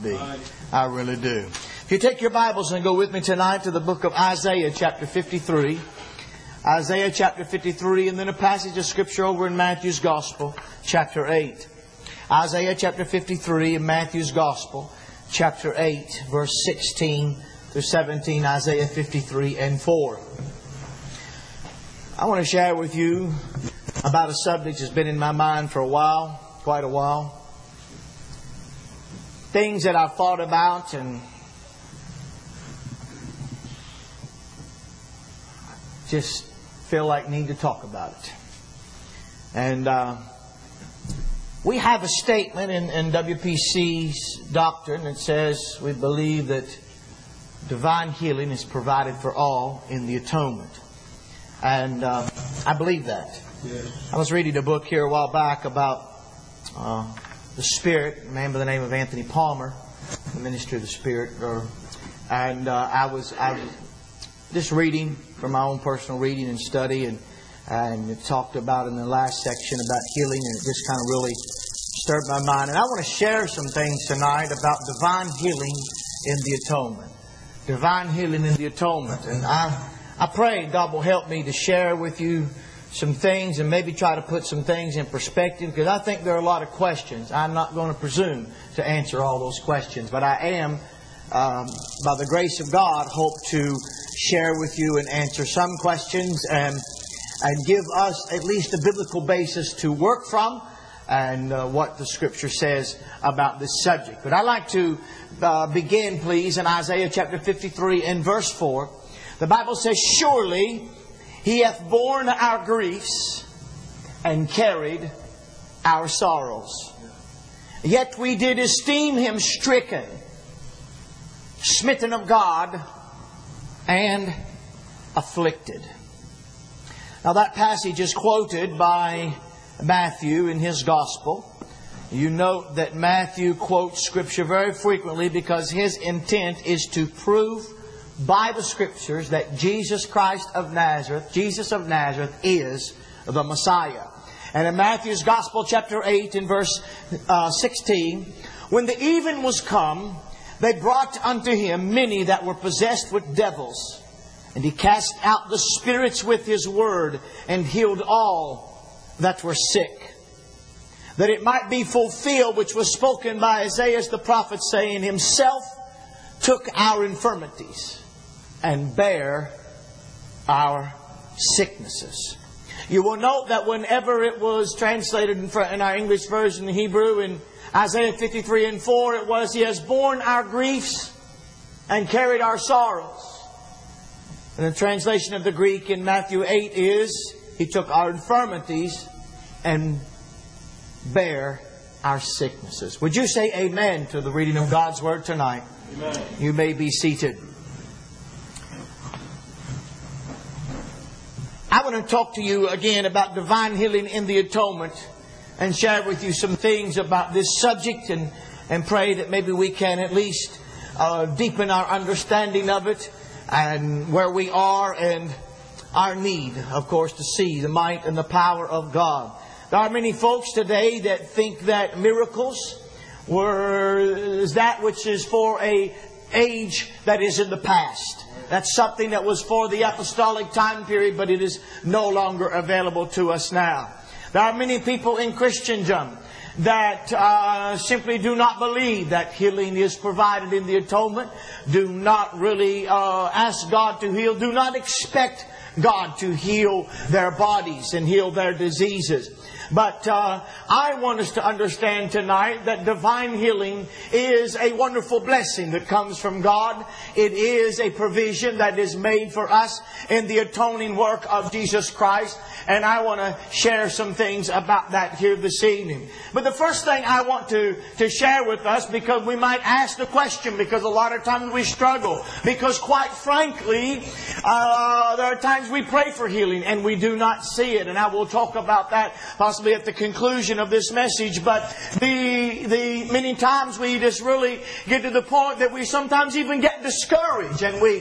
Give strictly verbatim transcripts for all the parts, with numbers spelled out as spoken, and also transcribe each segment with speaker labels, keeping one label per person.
Speaker 1: be. I really do. If you take your Bibles and go with me tonight to the book of Isaiah chapter fifty-three. Isaiah chapter fifty-three, and then a passage of Scripture over in Matthew's Gospel, chapter eight. Isaiah chapter fifty-three and Matthew's Gospel, chapter eight, verse sixteen through seventeen, Isaiah fifty-three and four. I want to share with you about a subject that's been in my mind for a while, quite a while. Things that I've thought about and just feel like need to talk about it. And uh, we have a statement in, in W P C's doctrine that says we believe that divine healing is provided for all in the atonement. And uh, I believe that. Yes. I was reading a book here a while back about uh, the Spirit, a man by the name of Anthony Palmer, the ministry of the Spirit. Or, and uh, I was I was just reading from my own personal reading and study, and and it talked about in the last section about healing, and it just kind of really stirred my mind. And I want to share some things tonight about divine healing in the atonement. Divine healing in the atonement. And I I pray God will help me to share with you some things and maybe try to put some things in perspective, because I think there are a lot of questions. I'm not going to presume to answer all those questions, but I am, um, by the grace of God, hope to share with you and answer some questions and and give us at least a biblical basis to work from, and uh, what the Scripture says about this subject. But I'd like to uh, begin, please, in Isaiah chapter fifty-three and verse four. The Bible says, "Surely He hath borne our griefs and carried our sorrows. Yet we did esteem Him stricken, smitten of God, and afflicted." Now that passage is quoted by Matthew in his Gospel. You note that Matthew quotes Scripture very frequently because his intent is to prove by the Scriptures that Jesus Christ of Nazareth, Jesus of Nazareth, is the Messiah. And in Matthew's Gospel, chapter eight, in verse uh, sixteen, "When the even was come, they brought unto Him many that were possessed with devils. And He cast out the spirits with His word, and healed all that were sick. That it might be fulfilled which was spoken by Isaiah the prophet, saying, Himself took our infirmities and bare our sicknesses." You will note that whenever it was translated in our English version in Hebrew in Isaiah fifty-three and four, it was, "He has borne our griefs and carried our sorrows." And the translation of the Greek in Matthew eight is, "He took our infirmities and bare our sicknesses." Would you say amen to the reading of God's Word tonight? Amen. You may be seated. I want to talk to you again about divine healing in the atonement and share with you some things about this subject, and, and pray that maybe we can at least uh, deepen our understanding of it and where we are, and our need, of course, to see the might and the power of God. There are many folks today that think that miracles were is that which is for a age that is in the past. That's something that was for the apostolic time period, but it is no longer available to us now. There are many people in Christendom that uh, simply do not believe that healing is provided in the atonement, do not really uh, ask God to heal, do not expect God to heal their bodies and heal their diseases. But uh, I want us to understand tonight that divine healing is a wonderful blessing that comes from God. It is a provision that is made for us in the atoning work of Jesus Christ. And I want to share some things about that here this evening. But the first thing I want to, to share with us, because we might ask the question, because a lot of times we struggle. Because quite frankly, uh, there are times we pray for healing and we do not see it. And I will talk about that possibly at the conclusion of this message. But the, the many times we just really get to the point that we sometimes even get get discouraged and we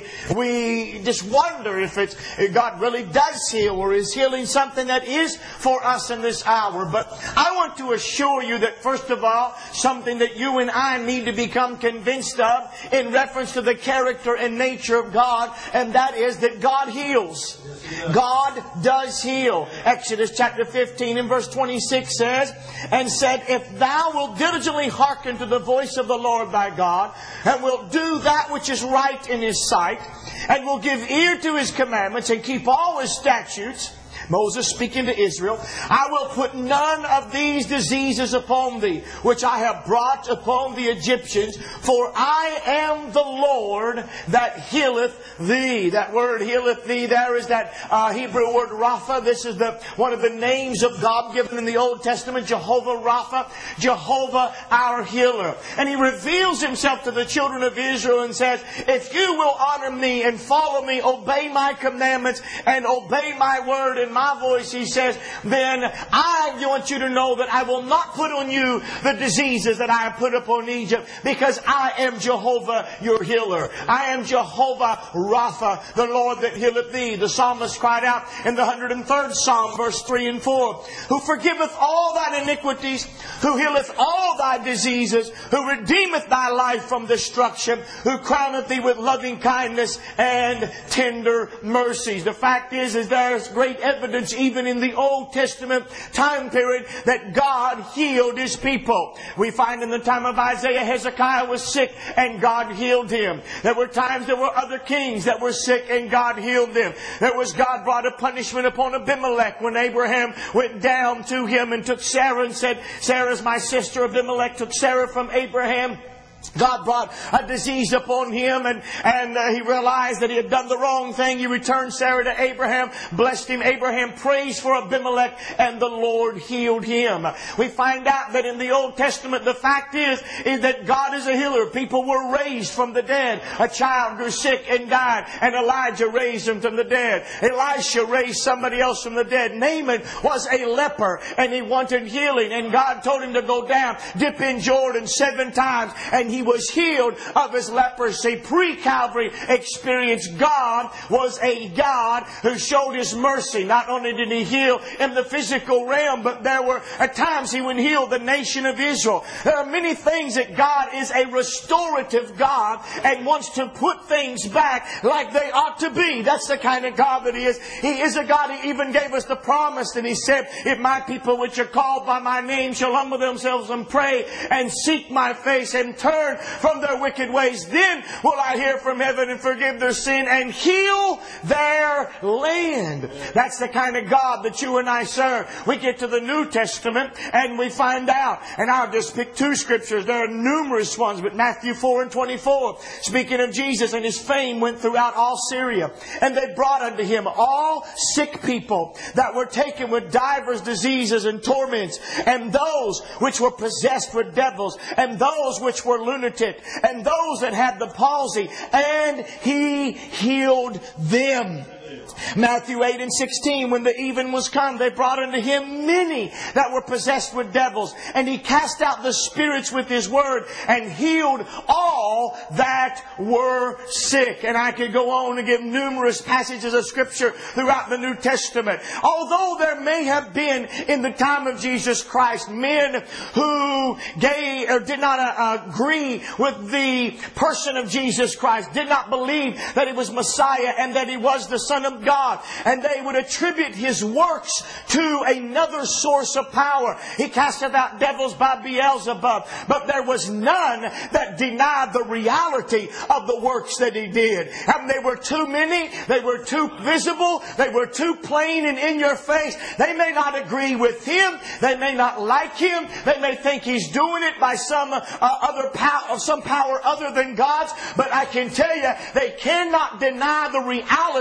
Speaker 1: we just wonder if it's if God really does heal, or is healing something that is for us in this hour. But I want to assure you that, first of all, something that you and I need to become convinced of in reference to the character and nature of God, and that is that God heals. God does heal. Exodus chapter fifteen and verse twenty-six says, and said, if thou wilt diligently hearken to the voice of the Lord thy God, and wilt do that which is right in His sight, and will give ear to His commandments, and keep all His statutes, Moses speaking to Israel, I will put none of these diseases upon thee, which I have brought upon the Egyptians, for I am the Lord that healeth thee. That word healeth thee, there is that uh, Hebrew word Rapha. This is the one of the names of God given in the Old Testament, Jehovah Rapha, Jehovah our healer. And He reveals Himself to the children of Israel and says, if you will honor me and follow me, obey my commandments and obey my word and my voice, He says, then I want you to know that I will not put on you the diseases that I have put upon Egypt, because I am Jehovah your healer. I am Jehovah Rapha, the Lord that healeth thee. The psalmist cried out in the one hundred third Psalm, verse three and four, who forgiveth all thine iniquities, who healeth all thy diseases, who redeemeth thy life from destruction, who crowneth thee with loving kindness and tender mercies. The fact is, is there is great evidence even in the Old Testament time period that God healed His people. We find in the time of Isaiah, Hezekiah was sick and God healed him. There were times there were other kings that were sick and God healed them. There was God brought a punishment upon Abimelech when Abraham went down to him and took Sarah and said, Sarah's my sister. Abimelech took Sarah from Abraham. God brought a disease upon him, and, and uh, he realized that he had done the wrong thing. He returned Sarah to Abraham, blessed him. Abraham praised for Abimelech, and the Lord healed him. We find out that in the Old Testament, the fact is, is that God is a healer. People were raised from the dead. A child grew sick and died, and Elijah raised him from the dead. Elisha raised somebody else from the dead. Naaman was a leper, and he wanted healing, and God told him to go down, dip in Jordan seven times, and he was healed of his leprosy. Pre-Calvary experience, God was a God who showed His mercy. Not only did He heal in the physical realm, but there were at times He would heal the nation of Israel. There are many things that God is a restorative God and wants to put things back like they ought to be. That's the kind of God that He is. He is a God. He even gave us the promise, and He said, if my people which are called by my name shall humble themselves and pray and seek my face and turn from their wicked ways, then will I hear from heaven and forgive their sin and heal their land. That's the kind of God that you and I serve. We get to the New Testament and we find out, and I'll just pick two scriptures. There are numerous ones, but Matthew four and twenty-four, speaking of Jesus, and His fame went throughout all Syria. And they brought unto Him all sick people that were taken with divers diseases and torments, and those which were possessed with devils, and those which were lunatic, and those that had the palsy, and He healed them. Matthew eight and sixteen, when the even was come, they brought unto Him many that were possessed with devils, and He cast out the spirits with His word, and healed all that were sick. And I could go on and give numerous passages of Scripture throughout the New Testament. Although there may have been in the time of Jesus Christ men who gave or did not uh, agree with the person of Jesus Christ, did not believe that He was Messiah and that He was the Son of God, and they would attribute His works to another source of power. He casteth out devils by Beelzebub, but there was none that denied the reality of the works that He did. And they were too many, they were too visible, they were too plain and in your face. They may not agree with Him, they may not like Him, they may think He's doing it by some uh, other power, some power other than God's, but I can tell you, they cannot deny the reality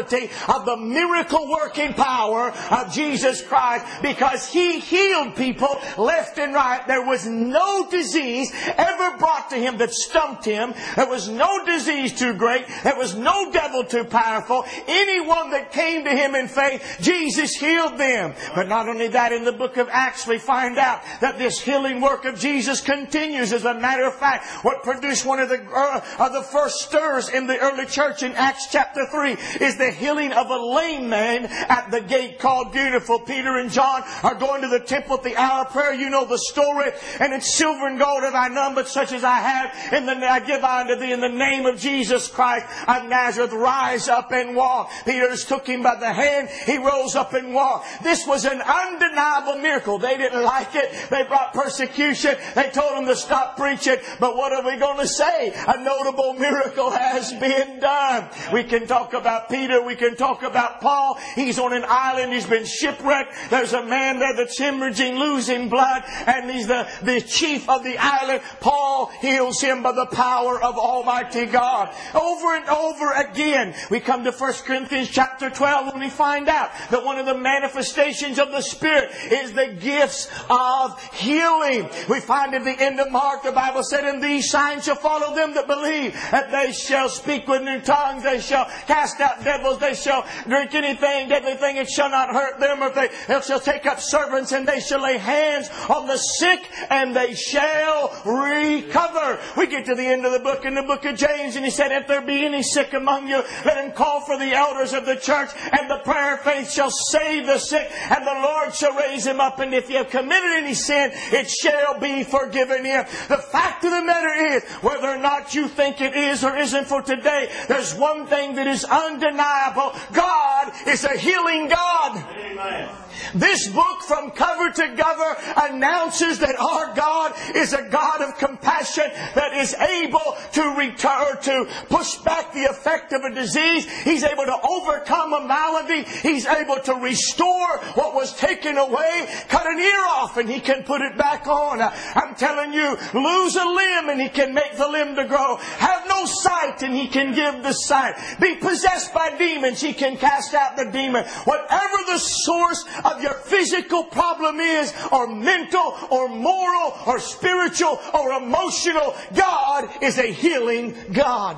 Speaker 1: of the miracle working power of Jesus Christ, because He healed people left and right. There was no disease ever brought to Him that stumped Him. There was no disease too great. There was no devil too powerful. Anyone that came to Him in faith, Jesus healed them. But not only that, in the book of Acts we find out that this healing work of Jesus continues. As a matter of fact, what produced one of the, uh, of the first stirs in the early church in Acts chapter three is the healing of a lame man at the gate called Beautiful. Peter and John are going to the temple at the hour of prayer. You know the story. And it's silver and gold have I none, but such as I have, in the, I give unto thee in the name of Jesus Christ of Nazareth. Rise up and walk. Peter took him by the hand. He rose up and walked. This was an undeniable miracle. They didn't like it. They brought persecution. They told him to stop preaching. But what are we going to say? A notable miracle has been done. We can talk about Peter. We can talk about Paul. He's on an island. He's been shipwrecked. There's a man there that's hemorrhaging, losing blood. And he's the, the chief of the island. Paul heals him by the power of Almighty God. Over and over again, we come to First Corinthians chapter twelve and we find out that one of the manifestations of the Spirit is the gifts of healing. We find at the end of Mark, the Bible said, and these signs shall follow them that believe, that they shall speak with new tongues, they shall cast out devils, they shall drink anything, deadly thing, it shall not hurt them, or they, they shall take up servants, and they shall lay hands on the sick, and they shall recover. We get to the end of the book, in the book of James, and he said, if there be any sick among you, let him call for the elders of the church, and the prayer of faith shall save the sick, and the Lord shall raise him up. And if you have committed any sin, it shall be forgiven him. The fact of the matter is, whether or not you think it is or isn't for today, there's one thing that is undeniable. God is a healing God. Amen. This book from cover to cover announces that our God is a God of compassion that is able to return, to push back the effect of a disease. He's able to overcome a malady. He's able to restore what was taken away. Cut an ear off and He can put it back on. I'm telling you, lose a limb and He can make the limb to grow. Have no sight and He can give the sight. Be possessed by demons, He can cast out the demon. Whatever the source of your physical problem is, or mental, or moral, or spiritual, or emotional, God is a healing God.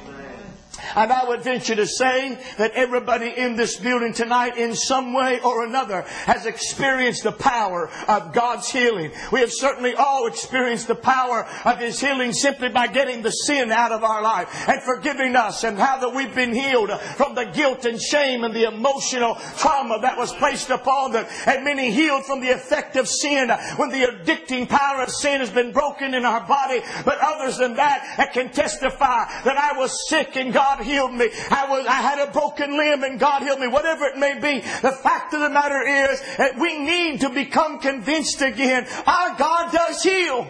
Speaker 1: And I would venture to say that everybody in this building tonight, in some way or another, has experienced the power of God's healing. We have certainly all experienced the power of His healing simply by getting the sin out of our life and forgiving us, and how that we've been healed from the guilt and shame and the emotional trauma that was placed upon them. And many healed from the effect of sin when the addicting power of sin has been broken in our body. But others than that, that can testify that I was sick and God healed me. I was, I had a broken limb and God healed me. Whatever it may be, the fact of the matter is that we need to become convinced again. Our God does heal.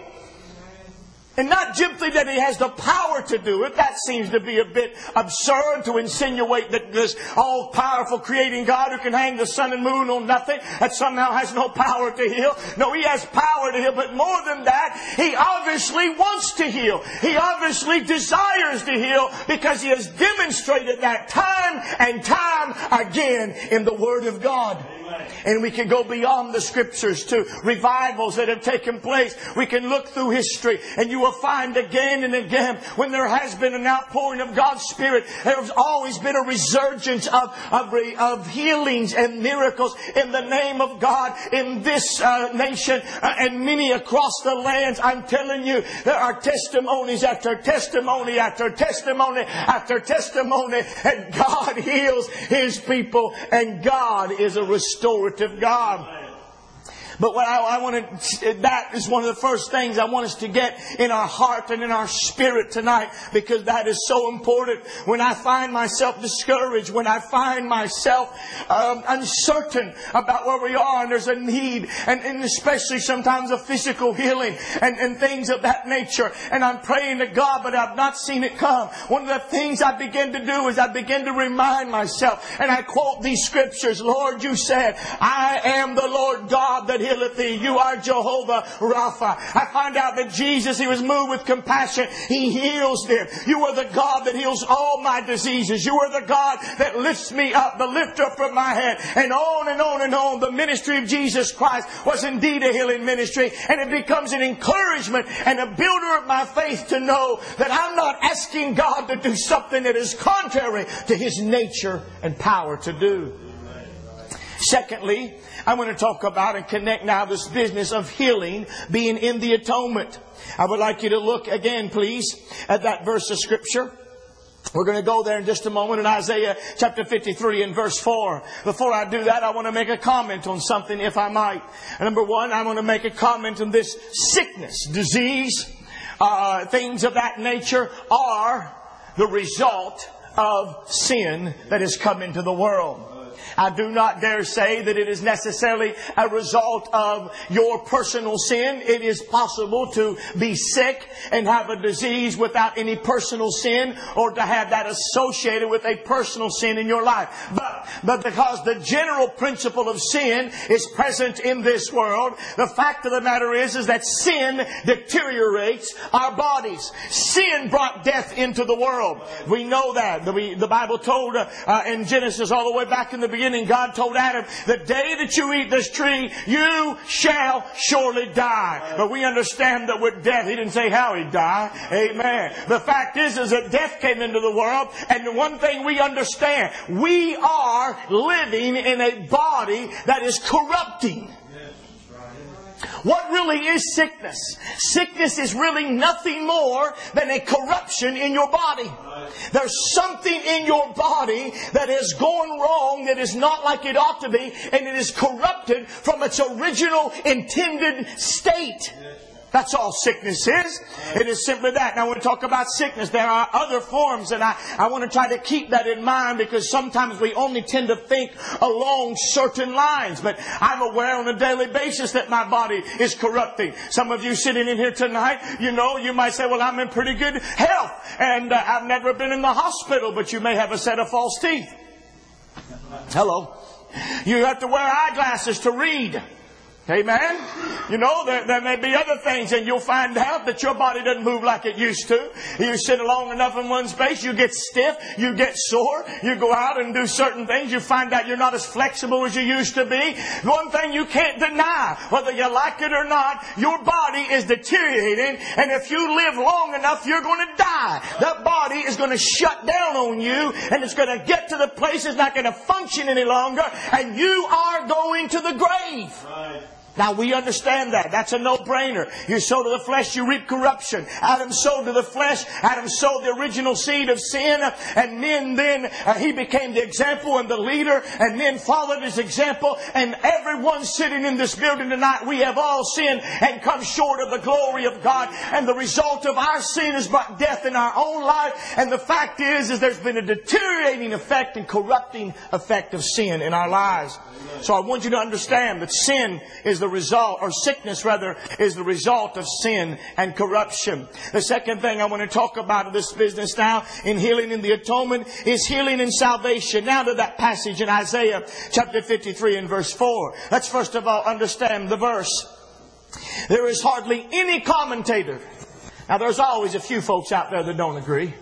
Speaker 1: And not simply that He has the power to do it. That seems to be a bit absurd, to insinuate that this all-powerful creating God who can hang the sun and moon on nothing, that somehow has no power to heal. No, He has power to heal. But more than that, He obviously wants to heal. He obviously desires to heal, because He has demonstrated that time and time again in the Word of God. And we can go beyond the Scriptures to revivals that have taken place. We can look through history, and you will find again and again, when there has been an outpouring of God's Spirit, there's always been a resurgence of, of, of healings and miracles in the name of God in this uh, nation uh, and many across the lands. I'm telling you, there are testimonies after testimony after testimony after testimony, and God heals His people, and God is a restorative God. But what I, I want to, that is one of the first things I want us to get in our heart and in our spirit tonight, because that is so important. When I find myself discouraged, when I find myself um, uncertain about where we are, and there's a need, and, and especially sometimes a physical healing and, and things of that nature, and I'm praying to God, but I've not seen it come. One of the things I begin to do is I begin to remind myself, and I quote these scriptures. Lord, You said, I am the Lord God that healeth thee. You are Jehovah Rapha. I find out that Jesus, He was moved with compassion. He heals them. You are the God that heals all my diseases. You are the God that lifts me up, the lifter from my head. And on and on and on. The ministry of Jesus Christ was indeed a healing ministry. And it becomes an encouragement and a builder of my faith to know that I'm not asking God to do something that is contrary to His nature and power to do. Secondly, I want to talk about and connect now this business of healing being in the atonement. I would like you to look again, please, at that verse of Scripture. We're going to go there in just a moment in Isaiah chapter fifty-three and verse four. Before I do that, I want to make a comment on something, if I might. Number one, I want to make a comment on this sickness, disease, uh, things of that nature are the result of sin that has come into the world. I do not dare say that it is necessarily a result of your personal sin. It is possible to be sick and have a disease without any personal sin, or to have that associated with a personal sin in your life. But, but because the general principle of sin is present in this world, the fact of the matter is, is that sin deteriorates our bodies. Sin brought death into the world. We know that. The, the Bible told uh, uh, in Genesis all the way back in the beginning, God told Adam, the day that you eat this tree, you shall surely die. But we understand that with death, He didn't say how He'd die. Amen. The fact is, is that death came into the world. And the one thing we understand, we are living in a body that is corrupting. What really is sickness? Sickness is really nothing more than a corruption in your body. There's something in your body that has gone wrong, that is not like it ought to be, and it is corrupted from its original intended state. That's all sickness is. It is simply that. Now, when we talk about sickness, there are other forms, and I, I want to try to keep that in mind, because sometimes we only tend to think along certain lines. But I'm aware on a daily basis that my body is corrupting. Some of you sitting in here tonight, you know, you might say, well, I'm in pretty good health, and uh, I've never been in the hospital, but you may have a set of false teeth. Hello. You have to wear eyeglasses to read. Amen. You know, there, there may be other things, and you'll find out that your body doesn't move like it used to. You sit long enough in one space, you get stiff, you get sore, you go out and do certain things, you find out you're not as flexible as you used to be. One thing you can't deny, whether you like it or not, your body is deteriorating, and if you live long enough, you're going to die. That body is going to shut down on you, and it's going to get to the place it's not going to function any longer, and you are going to the grave. Right. Now, we understand that. That's a no-brainer. You sow to the flesh, you reap corruption. Adam sowed to the flesh. Adam sowed the original seed of sin. And men then, uh, he became the example and the leader. And men followed his example. And everyone sitting in this building tonight, we have all sinned and come short of the glory of God. And the result of our sin has brought death in our own life. And the fact is, is there's been a deteriorating effect and corrupting effect of sin in our lives. So I want you to understand that sin is the result, or sickness rather, is the result of sin and corruption. The second thing I want to talk about in this business now, in healing in the atonement, is healing and salvation. Now to that passage in Isaiah chapter fifty-three and verse four. Let's first of all understand the verse. There is hardly any commentator. Now there's always a few folks out there that don't agree.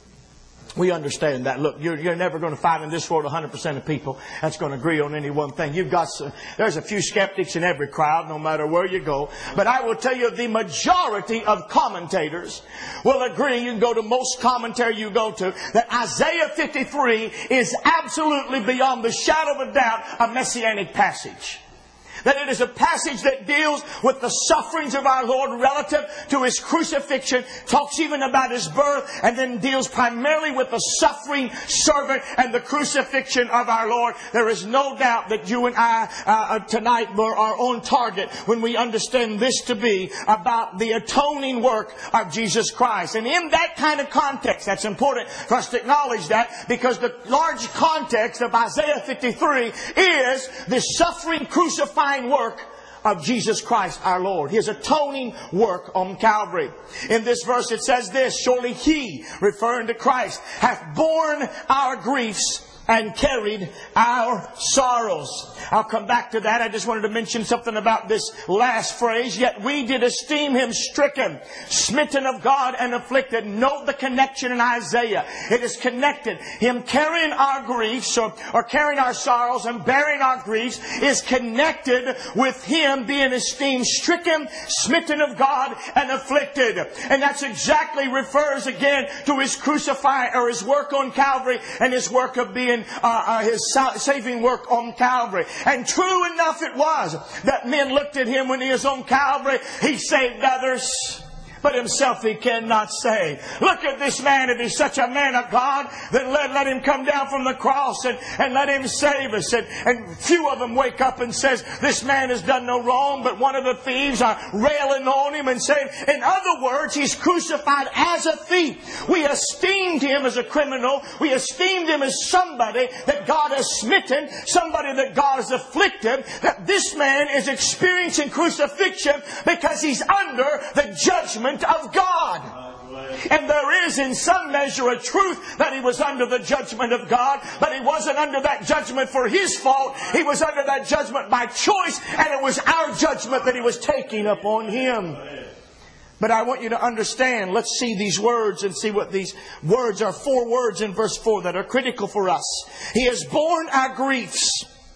Speaker 1: We understand that. Look, you're, you're never going to find in this world one hundred percent of people that's going to agree on any one thing. You've got some, there's a few skeptics in every crowd, no matter where you go. But I will tell you, the majority of commentators will agree. You can go to most commentary you go to, that Isaiah fifty-three is absolutely beyond the shadow of a doubt a messianic passage. That it is a passage that deals with the sufferings of our Lord relative to His crucifixion, talks even about His birth, and then deals primarily with the suffering servant and the crucifixion of our Lord. There is no doubt that you and I uh, tonight are on target when we understand this to be about the atoning work of Jesus Christ. And in that kind of context, that's important for us to acknowledge that, because the large context of Isaiah fifty-three is the suffering, crucifying work of Jesus Christ our Lord. His atoning work on Calvary. In this verse it says this: surely He, referring to Christ, hath borne our griefs and carried our sorrows. I'll come back to that. I just wanted to mention something about this last phrase. Yet we did esteem him stricken, smitten of God, and afflicted. Note the connection in Isaiah. It is connected. Him carrying our griefs or, or carrying our sorrows and bearing our griefs is connected with him being esteemed stricken, smitten of God, and afflicted. And that's exactly refers again to his crucifying or his work on Calvary and his work of being uh, uh, his saving work on Calvary. And true enough it was that men looked at him when he was on Calvary. He saved others, but himself he cannot save. Look at this man. If he's such a man of God, then let, let him come down from the cross and, and let him save us. And, and few of them wake up and says, this man has done no wrong, but one of the thieves are railing on him and saying, in other words, he's crucified as a thief. We esteemed him as a criminal. We esteemed him as somebody that God has smitten, somebody that God has afflicted, that this man is experiencing crucifixion because he's under the judgment of God. And there is in some measure a truth that he was under the judgment of God, but he wasn't under that judgment for his fault. He was under that judgment by choice, and it was our judgment that he was taking upon him. But I want you to understand, let's see these words and see what these words are. Four words in verse four that are critical for us. He has borne our griefs.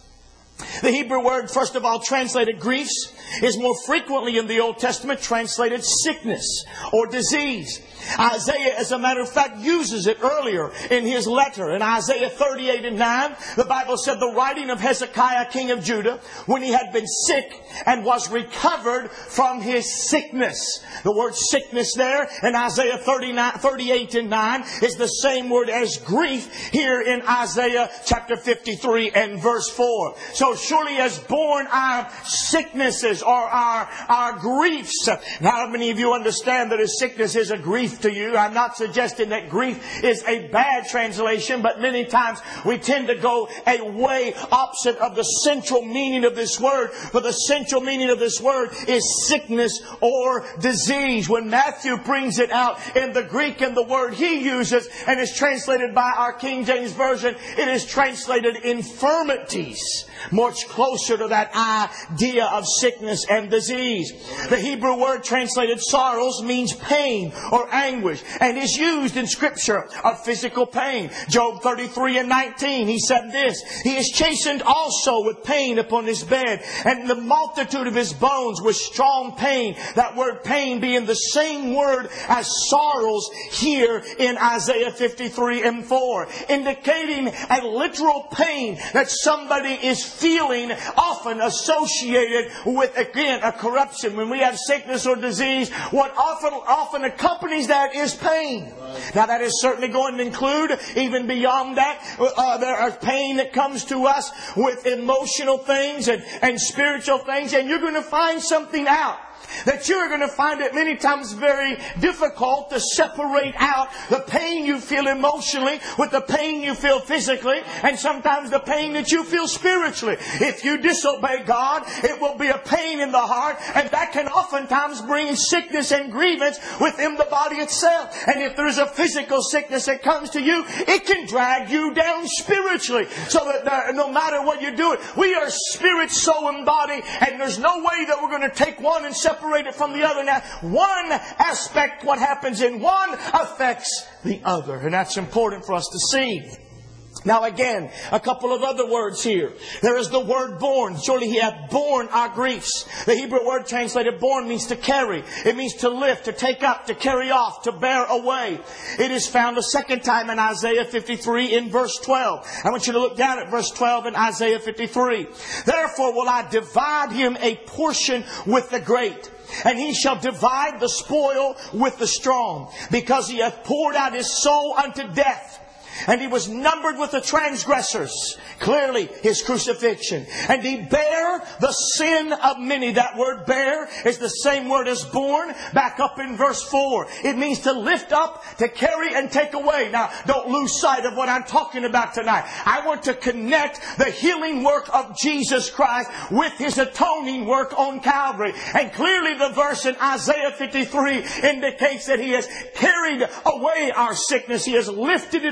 Speaker 1: The Hebrew word, first of all, translated griefs, is more frequently in the Old Testament translated sickness or disease. Isaiah, as a matter of fact, uses it earlier in his letter. In Isaiah thirty-eight and nine, the Bible said, the writing of Hezekiah, king of Judah, when he had been sick and was recovered from his sickness. The word sickness there in Isaiah thirty-eight and nine is the same word as grief here in Isaiah chapter fifty-three and verse four. So surely he has borne our sicknesses or our, our griefs. Now, how many of you understand that a sickness is a grief to you? I'm not suggesting that grief is a bad translation, but many times we tend to go a way opposite of the central meaning of this word. For the central meaning of this word is sickness or disease. When Matthew brings it out in the Greek and the word he uses and is translated by our King James Version, it is translated infirmities. Much closer to that idea of sickness and disease. The Hebrew word translated sorrows means pain or anguish, and is used in Scripture of physical pain. Job thirty-three and nineteen, he said this, he is chastened also with pain upon his bed, and the multitude of his bones with strong pain. That word pain being the same word as sorrows here in Isaiah fifty-three and four, indicating a literal pain that somebody is feeling, often associated with, again, a corruption. When we have sickness or disease, what often often accompanies that is pain. Now that is certainly going to include, even beyond that, uh, there is pain that comes to us with emotional things and, and spiritual things, and you're going to find something out. That you're going to find it many times very difficult to separate out the pain you feel emotionally with the pain you feel physically, and sometimes the pain that you feel spiritually. If you disobey God, it will be a pain in the heart, and that can oftentimes bring sickness and grievance within the body itself. And if there's a physical sickness that comes to you, it can drag you down spiritually. So that there, no matter what you do, we are spirit, soul, and body, and there's no way that we're going to take one and separate it from the other. Now, one aspect, what happens in one affects the other. And that's important for us to see. Now again, a couple of other words here. There is the word borne. Surely he hath borne our griefs. The Hebrew word translated borne means to carry. It means to lift, to take up, to carry off, to bear away. It is found a second time in Isaiah fifty-three in verse twelve. I want you to look down at verse twelve in Isaiah fifty-three. Therefore will I divide him a portion with the great, and he shall divide the spoil with the strong, because he hath poured out his soul unto death, and he was numbered with the transgressors. Clearly, his crucifixion. And he bare the sin of many. That word bear is the same word as born. Back up in verse four. It means to lift up, to carry, and take away. Now, don't lose sight of what I'm talking about tonight. I want to connect the healing work of Jesus Christ with his atoning work on Calvary. And clearly the verse in Isaiah fifty-three indicates that he has carried away our sickness. He has lifted it up.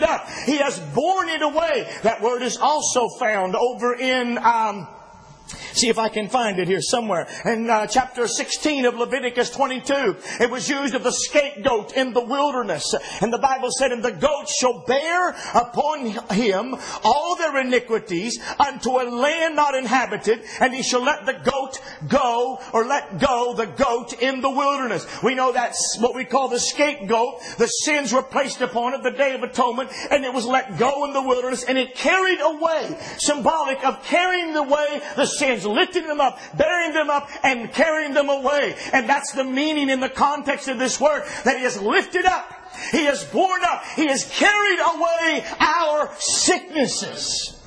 Speaker 2: He has borne it away. That word is also found over in... Um, See if I can find it here somewhere. In uh, chapter sixteen of Leviticus twenty-two, it was used of the scapegoat in the wilderness. And the Bible said, and the goat shall bear upon him all their iniquities unto a land not inhabited, and he shall let the goat go, or let go the goat in the wilderness. We know that's what we call the scapegoat. The sins were placed upon it, the Day of Atonement, and it was let go in the wilderness, and it carried away, symbolic of carrying away the sins, lifting them up, bearing them up, and carrying them away. And that's the meaning in the context of this word, that He has lifted up, He has borne up, He has carried away our sicknesses.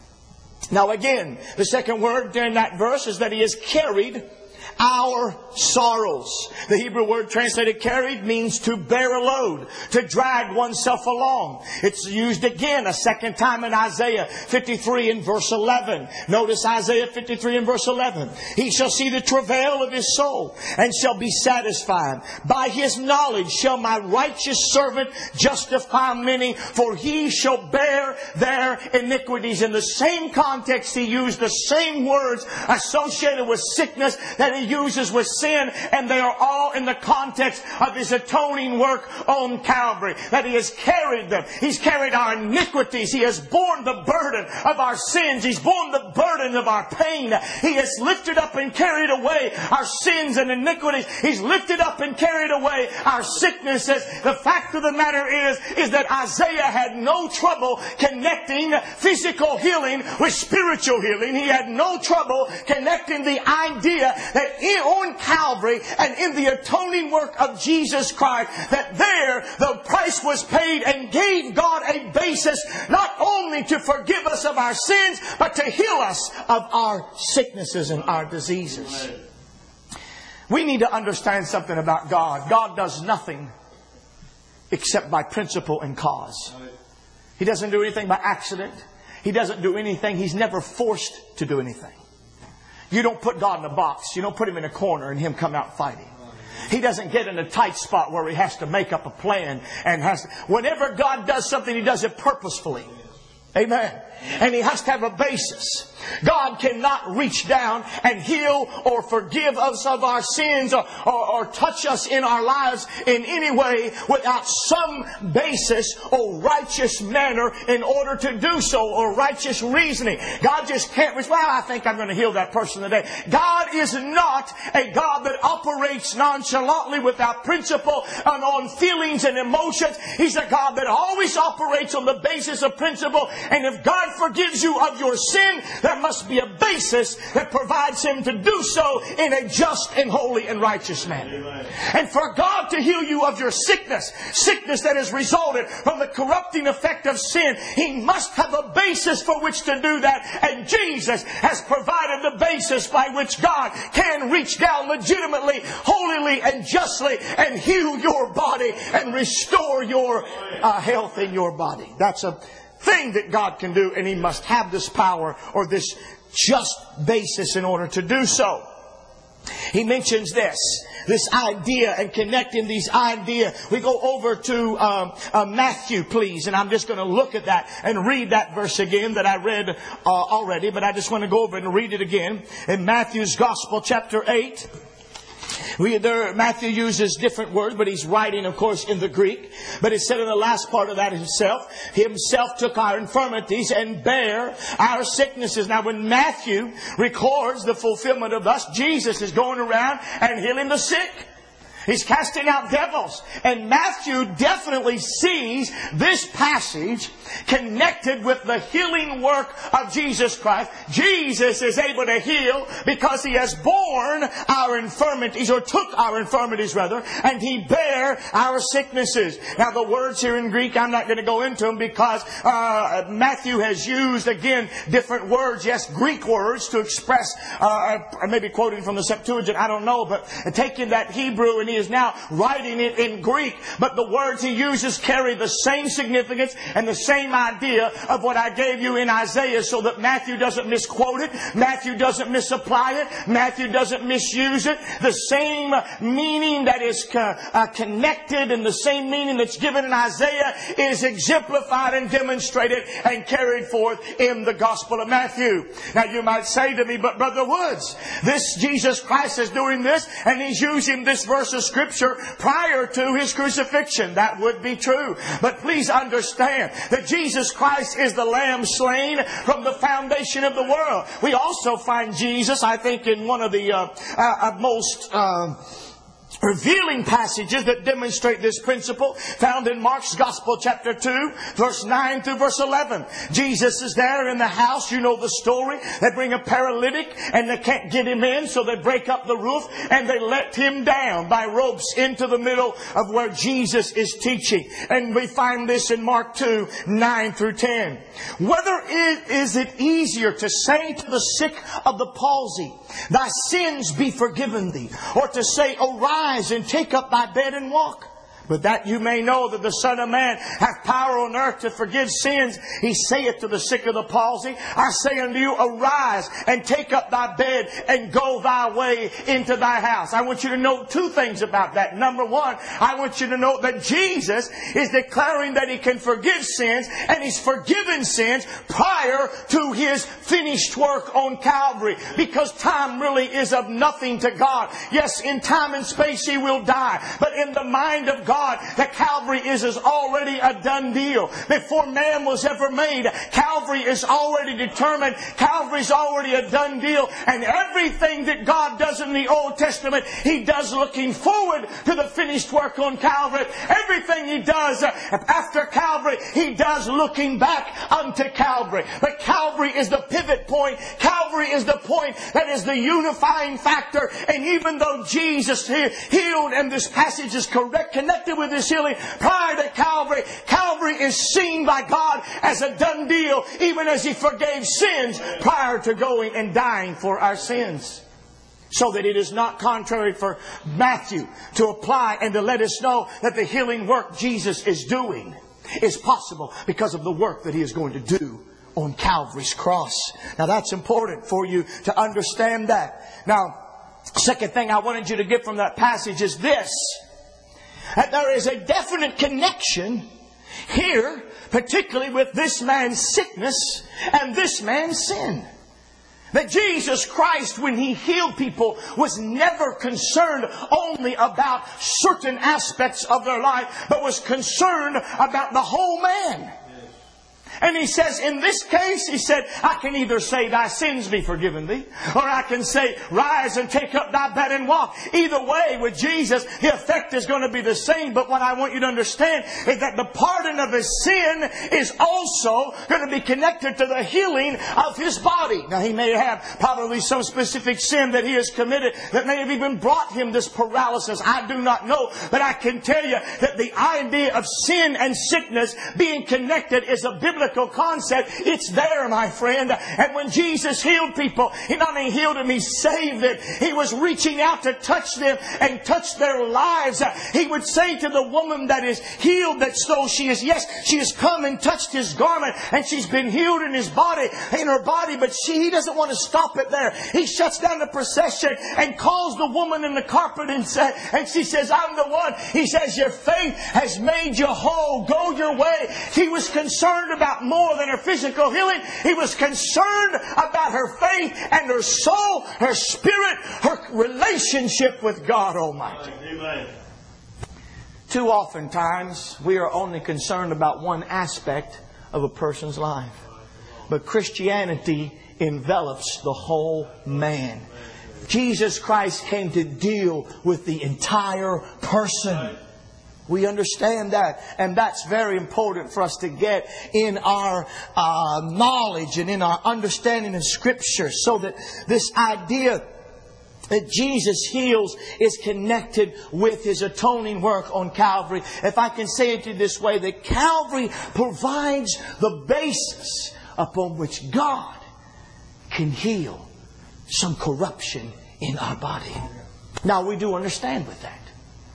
Speaker 2: Now again, the second word in that verse is that He has carried our sorrows. The Hebrew word translated carried means to bear a load, to drag oneself along. It's used again a second time in Isaiah fifty-three and verse eleven. Notice Isaiah fifty-three and verse eleven. He shall see the travail of his soul and shall be satisfied. By his knowledge shall my righteous servant justify many, for he shall bear their iniquities. In the same context, he used the same words associated with sickness that he uses with sin, and they are all in the context of His atoning work on Calvary. That He has carried them. He's carried our iniquities. He has borne the burden of our sins. He's borne the burden of our pain. He has lifted up and carried away our sins and iniquities. He's lifted up and carried away our sicknesses. The fact of the matter is, is that Isaiah had no trouble connecting physical healing with spiritual healing. He had no trouble connecting the idea that in, on Calvary and in the atoning work of Jesus Christ, that there the price was paid and gave God a basis not only to forgive us of our sins, but to heal us of our sicknesses and our diseases. We need to understand something about God. God does nothing except by principle and cause. He doesn't do anything by accident. He doesn't do anything. He's never forced to do anything. You don't put God in a box. You don't put Him in a corner and Him come out fighting. He doesn't get in a tight spot where He has to make up a plan and has to... Whenever God does something, He does it purposefully. Amen. And He has to have a basis. God cannot reach down and heal or forgive us of our sins or, or, or touch us in our lives in any way without some basis or righteous manner in order to do so, or righteous reasoning. God just can't reach, well, I think I'm going to heal that person today. God is not a God that operates nonchalantly without principle and on feelings and emotions. He's a God that always operates on the basis of principle. And if God forgives you of your sin, there must be a basis that provides Him to do so in a just and holy and righteous manner. Amen. And for God to heal you of your sickness, sickness that has resulted from the corrupting effect of sin, He must have a basis for which to do that. And Jesus has provided the basis by which God can reach down legitimately, holily, and justly and heal your body and restore your uh, health in your body. That's a thing that God can do, and He must have this power or this just basis in order to do so. He mentions this, this idea, and connecting these ideas. We go over to um, uh, Matthew, please, and I'm just going to look at that and read that verse again that I read uh, already, but I just want to go over it and read it again. In Matthew's Gospel, chapter eight. We, there, Matthew uses different words, but he's writing, of course, in the Greek. But it said in the last part of that himself, Himself took our infirmities and bare our sicknesses. Now, when Matthew records the fulfillment of us, Jesus is going around and healing the sick. He's casting out devils. And Matthew definitely sees this passage connected with the healing work of Jesus Christ. Jesus is able to heal because He has borne our infirmities, or took our infirmities rather, and He bare our sicknesses. Now the words here in Greek, I'm not going to go into them because uh, Matthew has used, again, different words, yes, Greek words to express, uh, maybe quoting from the Septuagint, I don't know, but taking that Hebrew and he is now writing it in Greek, but the words he uses carry the same significance and the same idea of what I gave you in Isaiah, so that Matthew doesn't misquote it, Matthew doesn't misapply it, Matthew doesn't misuse it. The same meaning that is co- uh, connected and the same meaning that's given in Isaiah is exemplified and demonstrated and carried forth in the Gospel of Matthew. Now you might say to me, but Brother Woods, this Jesus Christ is doing this and he's using this verse of Scripture prior to his crucifixion. That would be true. But please understand that Jesus Christ is the Lamb slain from the foundation of the world. We also find Jesus, I think, in one of the uh, uh, most... Uh, revealing passages that demonstrate this principle, found in Mark's Gospel chapter two, verse nine through verse eleven. Jesus is there in the house. You know the story. They bring a paralytic and they can't get him in, so they break up the roof and they let him down by ropes into the middle of where Jesus is teaching. And we find this in Mark two, nine through ten. Whether it, is it easier to say to the sick of the palsy, thy sins be forgiven thee, or to say, arise and take up thy bed and walk? But that you may know that the Son of Man hath power on earth to forgive sins, he saith to the sick of the palsy, I say unto you, arise and take up thy bed and go thy way into thy house. I want you to know two things about that. Number one, I want you to know that Jesus is declaring that he can forgive sins, and he's forgiven sins prior to his finished work on Calvary. Because time really is of nothing to God. Yes, in time and space he will die, but in the mind of God, God, that Calvary is, is already a done deal. Before man was ever made, Calvary is already determined. Calvary's already a done deal. And everything that God does in the Old Testament, he does looking forward to the finished work on Calvary. Everything he does after Calvary, he does looking back unto Calvary. But Calvary is the pivot point. Calvary is the point that is the unifying factor. And even though Jesus healed, and this passage is correct, connected with his healing prior to Calvary, Calvary is seen by God as a done deal, even as he forgave sins prior to going and dying for our sins. So that it is not contrary for Matthew to apply and to let us know that the healing work Jesus is doing is possible because of the work that he is going to do on Calvary's cross. Now that's important for you to understand that. Now, second thing I wanted you to get from that passage is this: that there is a definite connection here, particularly with this man's sickness and this man's sin. That Jesus Christ, when he healed people, was never concerned only about certain aspects of their life, but was concerned about the whole man. And he says, in this case, he said, I can either say, thy sins be forgiven thee, or I can say, rise and take up thy bed and walk. Either way, with Jesus, the effect is going to be the same. But what I want you to understand is that the pardon of his sin is also going to be connected to the healing of his body. Now, he may have probably some specific sin that he has committed that may have even brought him this paralysis. I do not know. But I can tell you that the idea of sin and sickness being connected is a biblical concept. It's there, my friend. And when Jesus healed people, he not only healed them, he saved them. He was reaching out to touch them and touch their lives. He would say to the woman that is healed, that so she is, yes, she has come and touched his garment and she's been healed in his body, in her body, but she, he doesn't want to stop it there. He shuts down the procession and calls the woman in the carpet and say, and she says, I'm the one. He says, your faith has made you whole. Go your way. He was concerned about more than her physical healing. He was concerned about her faith and her soul, her spirit, her relationship with God Almighty. Amen. Too often times we are only concerned about one aspect of a person's life. But Christianity envelops the whole man. Jesus Christ came to deal with the entire person. We understand that. And that's very important for us to get in our uh, knowledge and in our understanding of Scripture, so that this idea that Jesus heals is connected with His atoning work on Calvary. If I can say it to you this way, that Calvary provides the basis upon which God can heal some corruption in our body. Now, we do understand with that.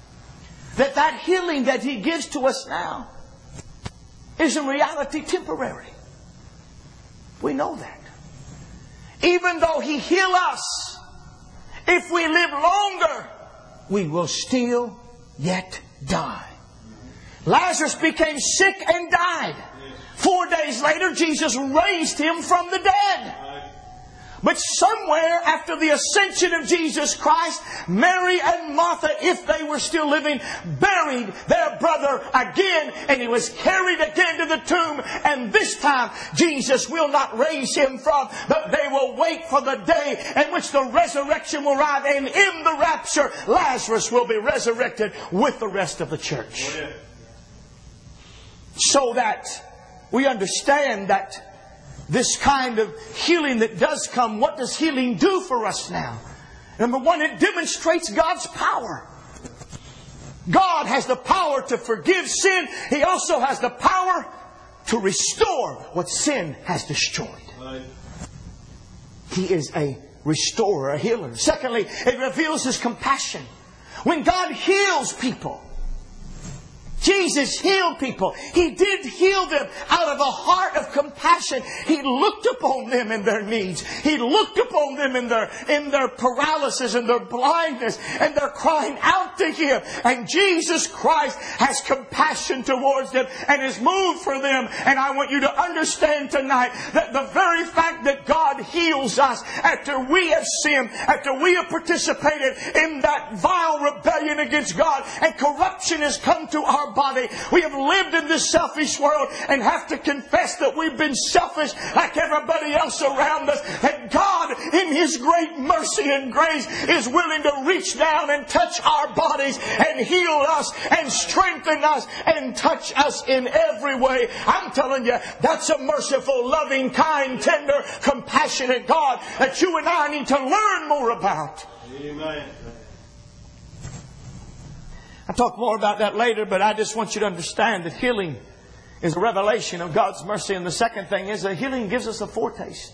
Speaker 2: that that healing that He gives to us now is in reality temporary. We know that. Even though He heal us, if we live longer, we will still yet die. Lazarus became sick and died. Four days later, Jesus raised him from the dead. But somewhere after the ascension of Jesus Christ, Mary and Martha, if they were still living, buried their brother again, and he was carried again to the tomb. And this time, Jesus will not raise him from, but they will wait for the day in which the resurrection will arrive. And in the rapture, Lazarus will be resurrected with the rest of the church. So that we understand that this kind of healing that does come, what does healing do for us now? Number one, it demonstrates God's power. God has the power to forgive sin. He also has the power to restore what sin has destroyed. He is a restorer, a healer. Secondly, it reveals His compassion. When God heals people, Jesus healed people. He did heal them out of a heart of compassion. He looked upon them in their needs. He looked upon them in their, in their paralysis and their blindness. And they're crying out to Him. And Jesus Christ has compassion towards them and is moved for them. And I want you to understand tonight that the very fact that God heals us after we have sinned, after we have participated in that vile rebellion against God, and corruption has come to our body. We have lived in this selfish world and have to confess that we've been selfish like everybody else around us. And God, in His great mercy and grace, is willing to reach down and touch our bodies and heal us and strengthen us and touch us in every way. I'm telling you, that's a merciful, loving, kind, tender, compassionate God that you and I need to learn more about. Amen. I'll talk more about that later, but I just want you to understand that healing is a revelation of God's mercy. And the second thing is that healing gives us a foretaste.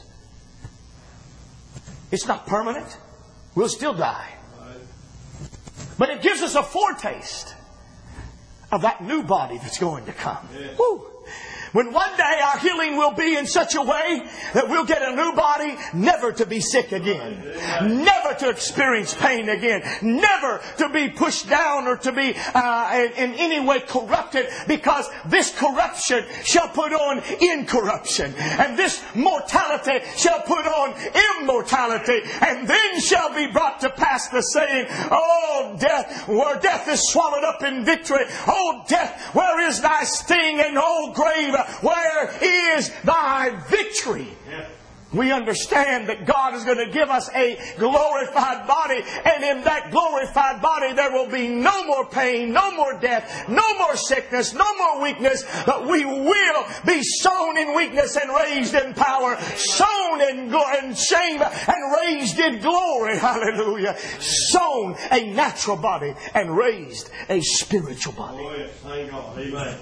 Speaker 2: It's not permanent. We'll still die. But it gives us a foretaste of that new body that's going to come. Yes. Woo. When one day our healing will be in such a way that we'll get a new body, never to be sick again. Never to experience pain again. Never to be pushed down or to be uh, in, in any way corrupted, because this corruption shall put on incorruption. And this mortality shall put on immortality. And then shall be brought to pass the saying, "Oh, death, where death is swallowed up in victory. Oh, death, where is thy sting? And oh, grave, where is thy victory?" Yeah. We understand that God is going to give us a glorified body. And in that glorified body there will be no more pain, no more death, no more sickness, no more weakness. But we will be sown in weakness and raised in power. Sown in, gl- in shame and raised in glory. Hallelujah. Sown a natural body and raised a spiritual body. Oh, yes. Thank God. Amen.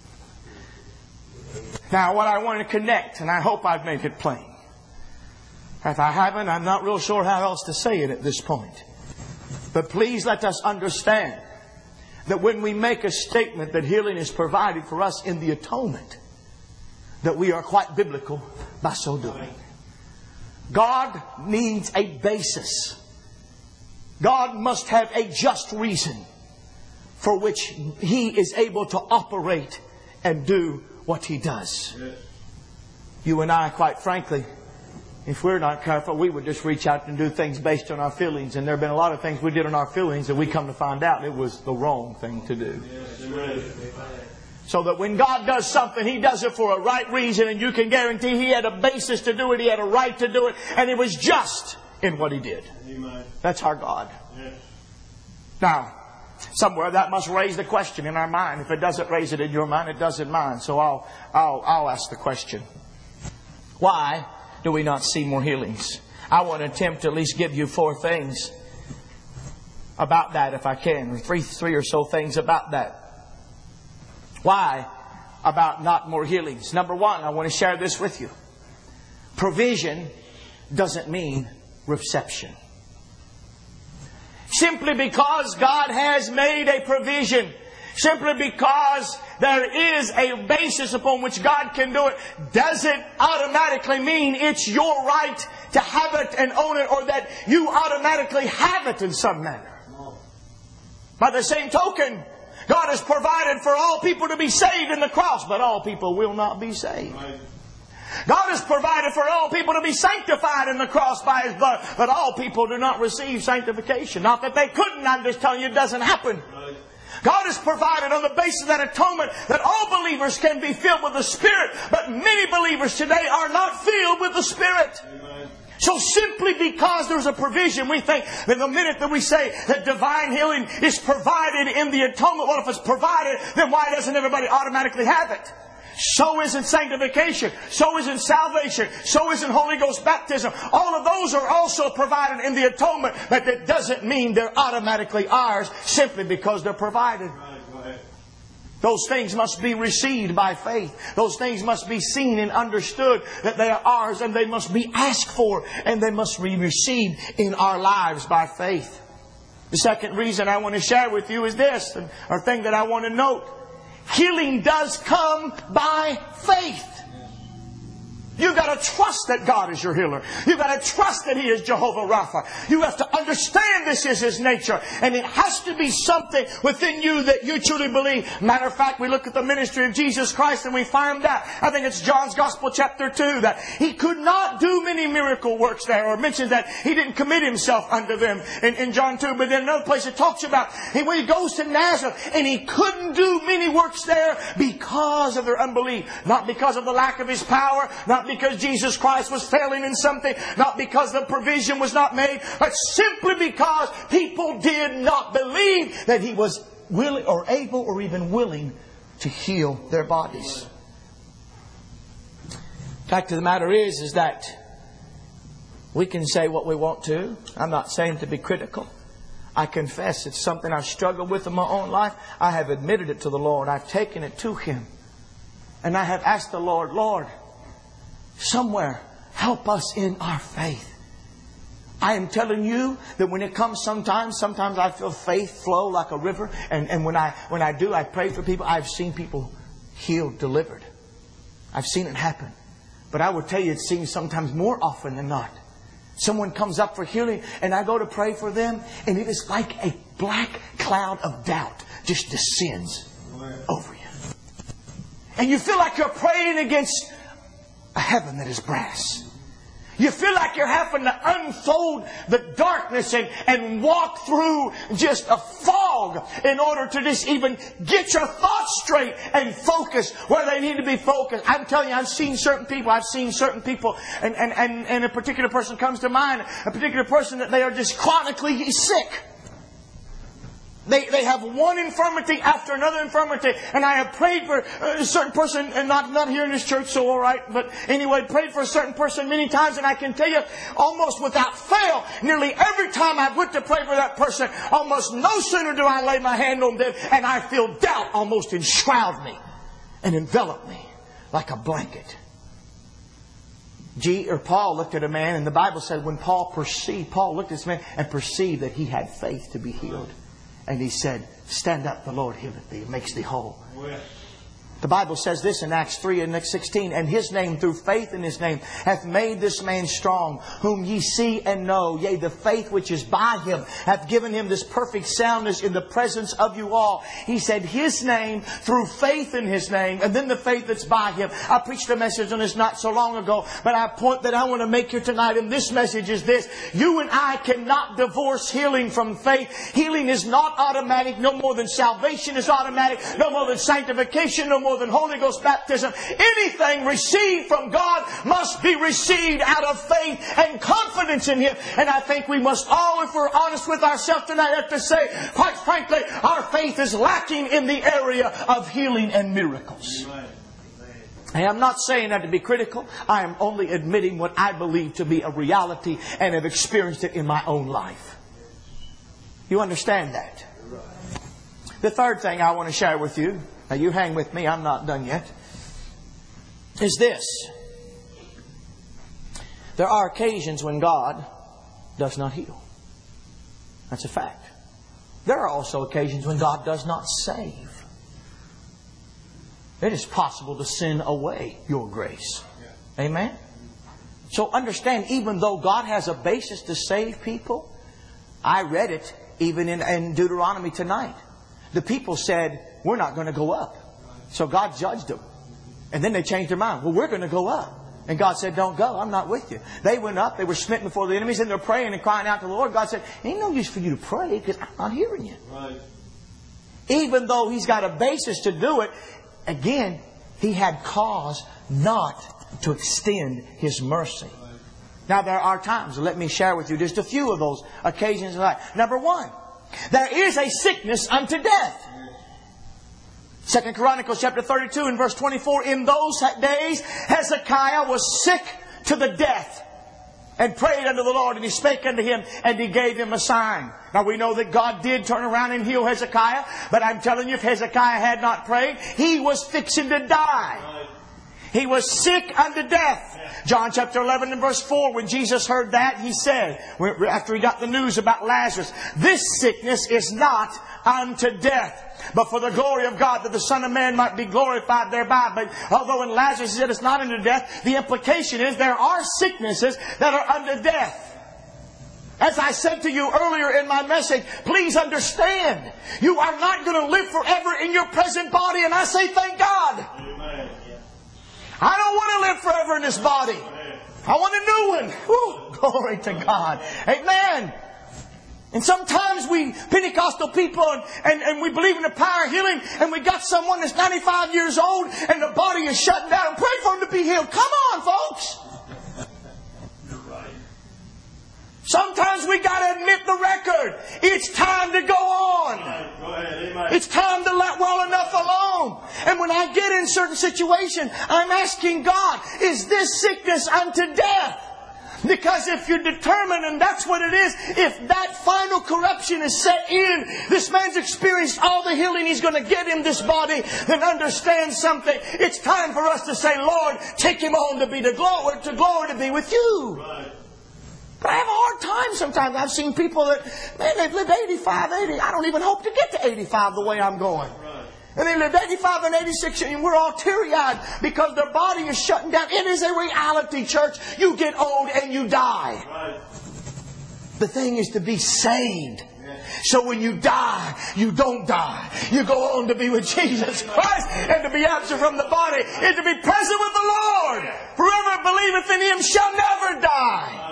Speaker 2: Now, what I want to connect, and I hope I've made it plain. If I haven't, I'm not real sure how else to say it at this point. But please let us understand that when we make a statement that healing is provided for us in the atonement, that we are quite biblical by so doing. God needs a basis. God must have a just reason for which He is able to operate and do what He does. Yes. You and I, quite frankly, if we're not careful, we would just reach out and do things based on our feelings. And there have been a lot of things we did on our feelings that we come to find out it was the wrong thing to do. Yes. So that when God does something, He does it for a right reason. And you can guarantee He had a basis to do it. He had a right to do it. And it was just in what He did. Amen. That's our God. Yes. Now, somewhere that must raise the question in our mind. If it doesn't raise it in your mind, it does in mine. So I'll, I'll, I'll ask the question. Why do we not see more healings? I want to attempt to at least give you four things about that if I can. Or three, three or so things about that. Why about not more healings? Number one, I want to share this with you. Provision doesn't mean reception. Simply because God has made a provision, simply because there is a basis upon which God can do it, doesn't automatically mean it's your right to have it and own it, or that you automatically have it in some manner. By the same token, God has provided for all people to be saved in the cross, but all people will not be saved. God has provided for all people to be sanctified in the cross by His blood, but all people do not receive sanctification. Not that they couldn't, I'm just telling you it doesn't happen. God has provided on the basis of that atonement that all believers can be filled with the Spirit, but many believers today are not filled with the Spirit. Amen. So simply because there's a provision, we think that the minute that we say that divine healing is provided in the atonement, well, if it's provided, then why doesn't everybody automatically have it? So isn't sanctification. So isn't salvation. So isn't Holy Ghost baptism. All of those are also provided in the atonement. But that doesn't mean they're automatically ours simply because they're provided. Those things must be received by faith. Those things must be seen and understood that they are ours, and they must be asked for, and they must be received in our lives by faith. The second reason I want to share with you is this, or thing that I want to note. Healing does come by faith. You've got to trust that God is your healer. You've got to trust that He is Jehovah Rapha. You have to understand this is His nature. And it has to be something within you that you truly believe. Matter of fact, we look at the ministry of Jesus Christ and we find out, I think it's John's Gospel chapter two, that He could not do many miracle works there, or mentions that He didn't commit Himself unto them in, in John two. But then another place it talks about when He goes to Nazareth and He couldn't do many works there because of their unbelief. Not because of the lack of His power, not because Jesus Christ was failing in something, not because the provision was not made, but simply because people did not believe that He was willing or able or even willing to heal their bodies. The fact of the matter is, is that we can say what we want to. I'm not saying to be critical. I confess it's something I've struggled with in my own life. I have admitted it to the Lord. I've taken it to Him. And I have asked the Lord, Lord, somewhere, help us in our faith. I am telling you that when it comes sometimes, sometimes I feel faith flow like a river. And, and when I when I do, I pray for people. I've seen people healed, delivered. I've seen it happen. But I would tell you it seems sometimes more often than not. Someone comes up for healing and I go to pray for them, and it is like a black cloud of doubt just descends over you. And you feel like you're praying against a heaven that is brass. You feel like you're having to unfold the darkness and, and walk through just a fog in order to just even get your thoughts straight and focus where they need to be focused. I'm telling you, I've seen certain people, I've seen certain people, and, and, and, and a particular person comes to mind, a particular person that they are just chronically sick. They they have one infirmity after another infirmity. And I have prayed for a certain person, and not, not here in this church, so all right. But anyway, prayed for a certain person many times. And I can tell you, almost without fail, nearly every time I went to pray for that person, almost no sooner do I lay my hand on them, and I feel doubt almost enshroud me and envelop me like a blanket. G, or Paul looked at a man, and the Bible said when Paul perceived, Paul looked at this man and perceived that he had faith to be healed. And he said, stand up, the Lord healeth thee, and makes thee whole. Yes. The Bible says this in Acts three and sixteen. And His name, through faith in His name, hath made this man strong, whom ye see and know. Yea, the faith which is by Him hath given him this perfect soundness in the presence of you all. He said His name, through faith in His name, and then the faith that's by Him. I preached a message on this not so long ago, but our point that I want to make here tonight in this message is this. You and I cannot divorce healing from faith. Healing is not automatic, no more than salvation is automatic, no more than sanctification, no more than Holy Ghost baptism. Anything received from God must be received out of faith and confidence in Him. And I think we must all, if we're honest with ourselves tonight, have to say, quite frankly, our faith is lacking in the area of healing and miracles. And I'm not saying that to be critical. I am only admitting what I believe to be a reality and have experienced it in my own life. You understand that? The third thing I want to share with you, now you hang with me, I'm not done yet, is this. There are occasions when God does not heal. That's a fact.
Speaker 1: There are also occasions when God does not save. It is possible to sin away your grace. Amen? So understand, even though God has a basis to save people, I read it even in, in Deuteronomy tonight. The people said, we're not going to go up. So God judged them. And then they changed their mind. Well, we're going to go up. And God said, don't go. I'm not with you. They went up. They were smitten before the enemies. And they're praying and crying out to the Lord. God said, ain't no use for you to pray because I'm not hearing you. Right. Even though He's got a basis to do it, again, He had cause not to extend His mercy. Right. Now, there are times, let me share with you just a few of those occasions in life. Number one, there is a sickness unto death. Second Chronicles chapter thirty-two and verse twenty-four. In those days Hezekiah was sick to the death, and prayed unto the Lord, and He spake unto him, and He gave him a sign. Now we know that God did turn around and heal Hezekiah, but I'm telling you, if Hezekiah had not prayed, he was fixing to die. He was sick unto death. John chapter eleven and verse four, when Jesus heard that, He said, after He got the news about Lazarus, this sickness is not unto death, but for the glory of God, that the Son of Man might be glorified thereby. But although in Lazarus He said it's not unto death, the implication is there are sicknesses that are unto death. As I said to you earlier in my message, please understand, you are not going to live forever in your present body, and I say thank God. Amen. I don't want to live forever in this body. I want a new one. Woo, glory to God. Amen. And sometimes we, Pentecostal people, and, and, and we believe in the power of healing, and we got someone that's ninety-five years old, and the body is shutting down, and pray for him to be healed. Come on, folks. Sometimes we got to admit the record. It's time to go on. Go ahead, amen. It's time to let well enough alone. And when I get in certain situations, I'm asking God, is this sickness unto death? Because if you're determined, and that's what it is, if that final corruption is set in, this man's experienced all the healing he's going to get in this body, then understand something. It's time for us to say, Lord, take him on to be the glory, to glory to be with you. Right. But I have a hard time sometimes. I've seen people that, man, they've lived eighty-five, eighty. I don't even hope to get to eighty-five the way I'm going. Right. And they lived eighty-five and eighty-six, and we're all teary-eyed because their body is shutting down. It is a reality, church. You get old and you die. Right. The thing is to be saved. So when you die, you don't die. You go on to be with Jesus Christ, and to be absent from the body is to be present with the Lord. Whoever believeth in Him shall never die.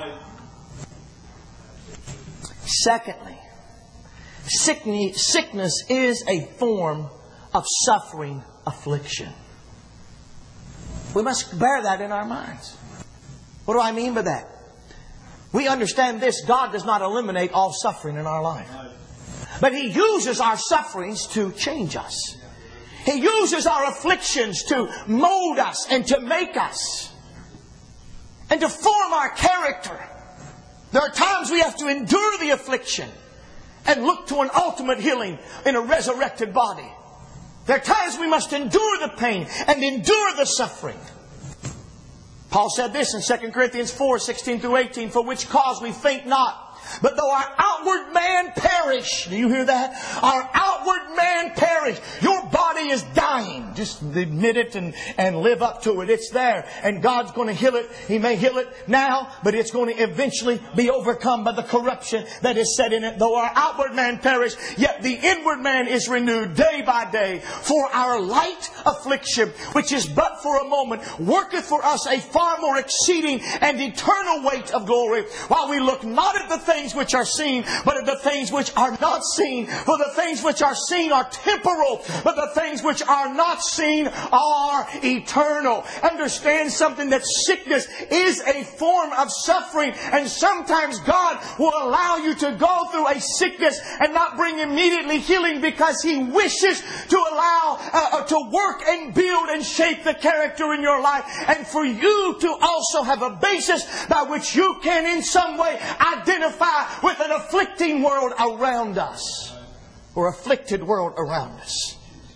Speaker 1: Secondly, sickness is a form of suffering affliction. We must bear that in our minds. What do I mean by that? We understand this: God does not eliminate all suffering in our life. But He uses our sufferings to change us. He uses our afflictions to mold us and to make us. And to form our character. There are times we have to endure the affliction and look to an ultimate healing in a resurrected body. There are times we must endure the pain and endure the suffering. Paul said this in Second Corinthians four, sixteen through eighteen, for which cause we faint not. But though our outward man perish, do you hear that? Our outward man perish. Your body is dying. Just admit it and, and live up to it. It's there. And God's going to heal it. He may heal it now, but it's going to eventually be overcome by the corruption that is set in it. Though our outward man perish, yet the inward man is renewed day by day. For our light affliction, which is but for a moment, worketh for us a far more exceeding and eternal weight of glory, while we look not at the things which are seen, but at the things which are not seen. For the things which are seen are temporal, but the things which are not seen are eternal. Understand something, that sickness is a form of suffering, and sometimes God will allow you to go through a sickness and not bring immediately healing, because He wishes to allow uh, to work and build and shape the character in your life, and for you to also have a basis by which you can in some way identify with an afflicting world around us, or afflicted world around us.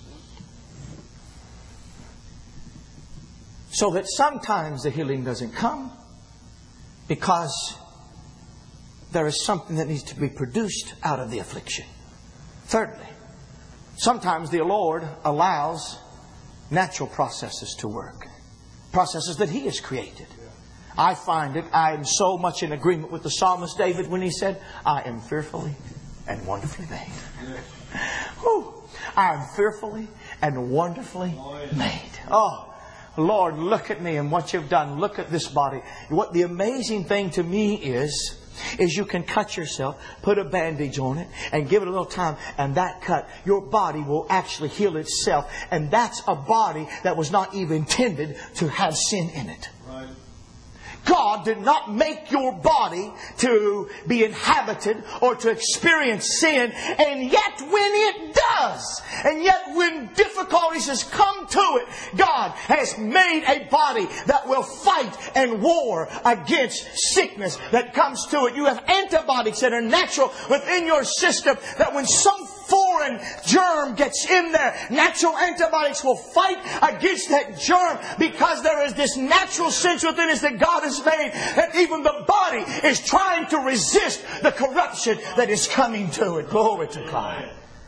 Speaker 1: So that sometimes the healing doesn't come because there is something that needs to be produced out of the affliction. Thirdly, sometimes the Lord allows natural processes to work. Processes that He has created. I find it, I am so much in agreement with the psalmist David when he said, I am fearfully and wonderfully made. Whew. I am fearfully and wonderfully made. Oh, Lord, look at me and what You've done. Look at this body. What the amazing thing to me is, is you can cut yourself, put a bandage on it, and give it a little time, and that cut, your body will actually heal itself. And that's a body that was not even intended to have sin in it. Right. God did not make your body to be inhabited or to experience sin. And yet when it does, and yet when difficulties has come to it, God has made a body that will fight and war against sickness that comes to it. You have antibiotics that are natural within your system that when some foreign germ gets in there, natural antibiotics will fight against that germ because there is this natural sense within us that God has made that even the body is trying to resist the corruption that is coming to it. Glory to God.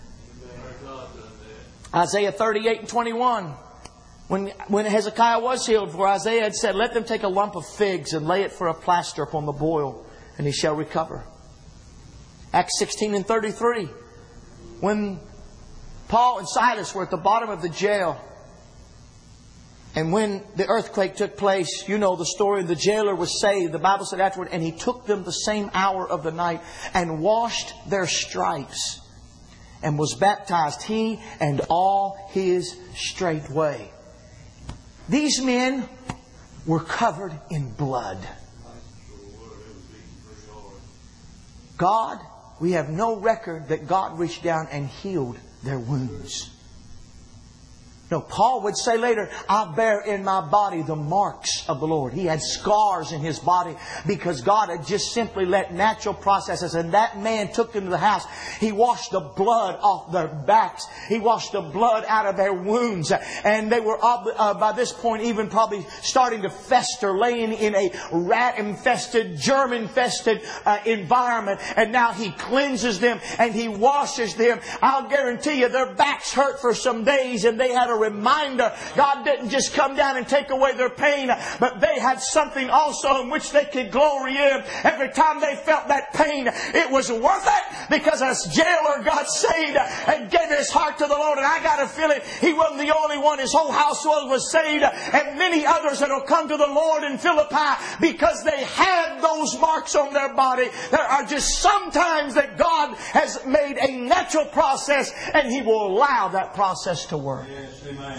Speaker 1: Isaiah thirty-eight and twenty-one. When, when Hezekiah was healed, for Isaiah had said, let them take a lump of figs and lay it for a plaster upon the boil, and he shall recover. Acts sixteen and thirty-three. When Paul and Silas were at the bottom of the jail, and when the earthquake took place, you know the story, the jailer was saved. The Bible said afterward, and he took them the same hour of the night and washed their stripes and was baptized, he and all his straightway. These men were covered in blood. God, we have no record that God reached down and healed their wounds. No, Paul would say later, I bear in my body the marks of the Lord. He had scars in his body because God had just simply let natural processes. And that man took them to the house. He washed the blood off their backs. He washed the blood out of their wounds. And they were uh, by this point even probably starting to fester, laying in a rat-infested, germ-infested uh, environment. And now He cleanses them and He washes them. I'll guarantee you their backs hurt for some days, and they had a reminder. God didn't just come down and take away their pain, but they had something also in which they could glory in. Every time they felt that pain, it was worth it because a jailer got saved and gave his heart to the Lord. And I got a feeling he wasn't the only one. His whole household was saved, and many others that will come to the Lord in Philippi because they had those marks on their body. There are just sometimes that God has made a natural process, and He will allow that process to work. Yes. Amen.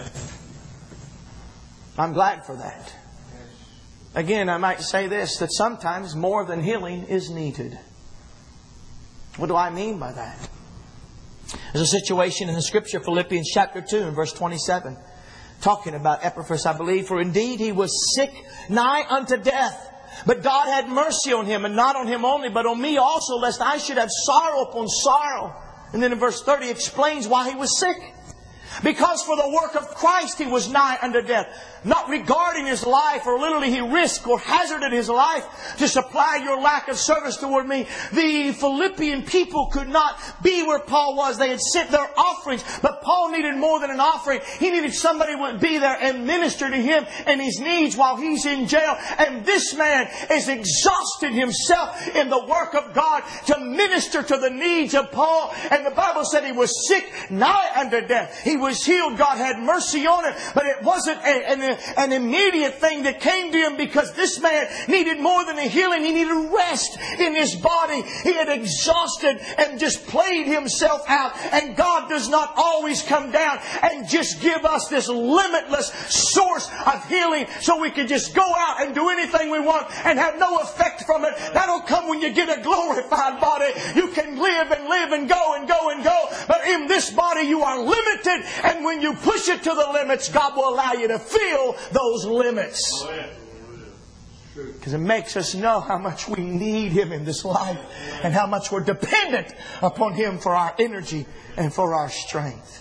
Speaker 1: I'm glad for that. Again, I might say this, that sometimes more than healing is needed. What do I mean by that? There's a situation in the Scripture, Philippians chapter two and verse twenty-seven, talking about Epaphras, I believe. For indeed he was sick nigh unto death, but God had mercy on him, and not on him only, but on me also, lest I should have sorrow upon sorrow. And then in verse thirty explains why he was sick. Because for the work of Christ he was nigh unto death. Not regarding his life, or literally he risked or hazarded his life to supply your lack of service toward me. The Philippian people could not be where Paul was. They had sent their offerings, but Paul needed more than an offering. He needed somebody who would be there and minister to him and his needs while he's in jail. And this man is exhausted himself in the work of God to minister to the needs of Paul. And the Bible said he was sick nigh unto death. He was healed. God had mercy on him, but it wasn't a, an, an immediate thing that came to him, because this man needed more than a healing. He needed rest in his body. He had exhausted and just played himself out. And God does not always come down and just give us this limitless source of healing so we can just go out and do anything we want and have no effect from it. That'll come when you get a glorified body. You can live and live and go and go and go, but in this body you are limited. And when you push it to the limits, God will allow you to feel those limits. Because it makes us know how much we need Him in this life, and how much we're dependent upon Him for our energy and for our strength.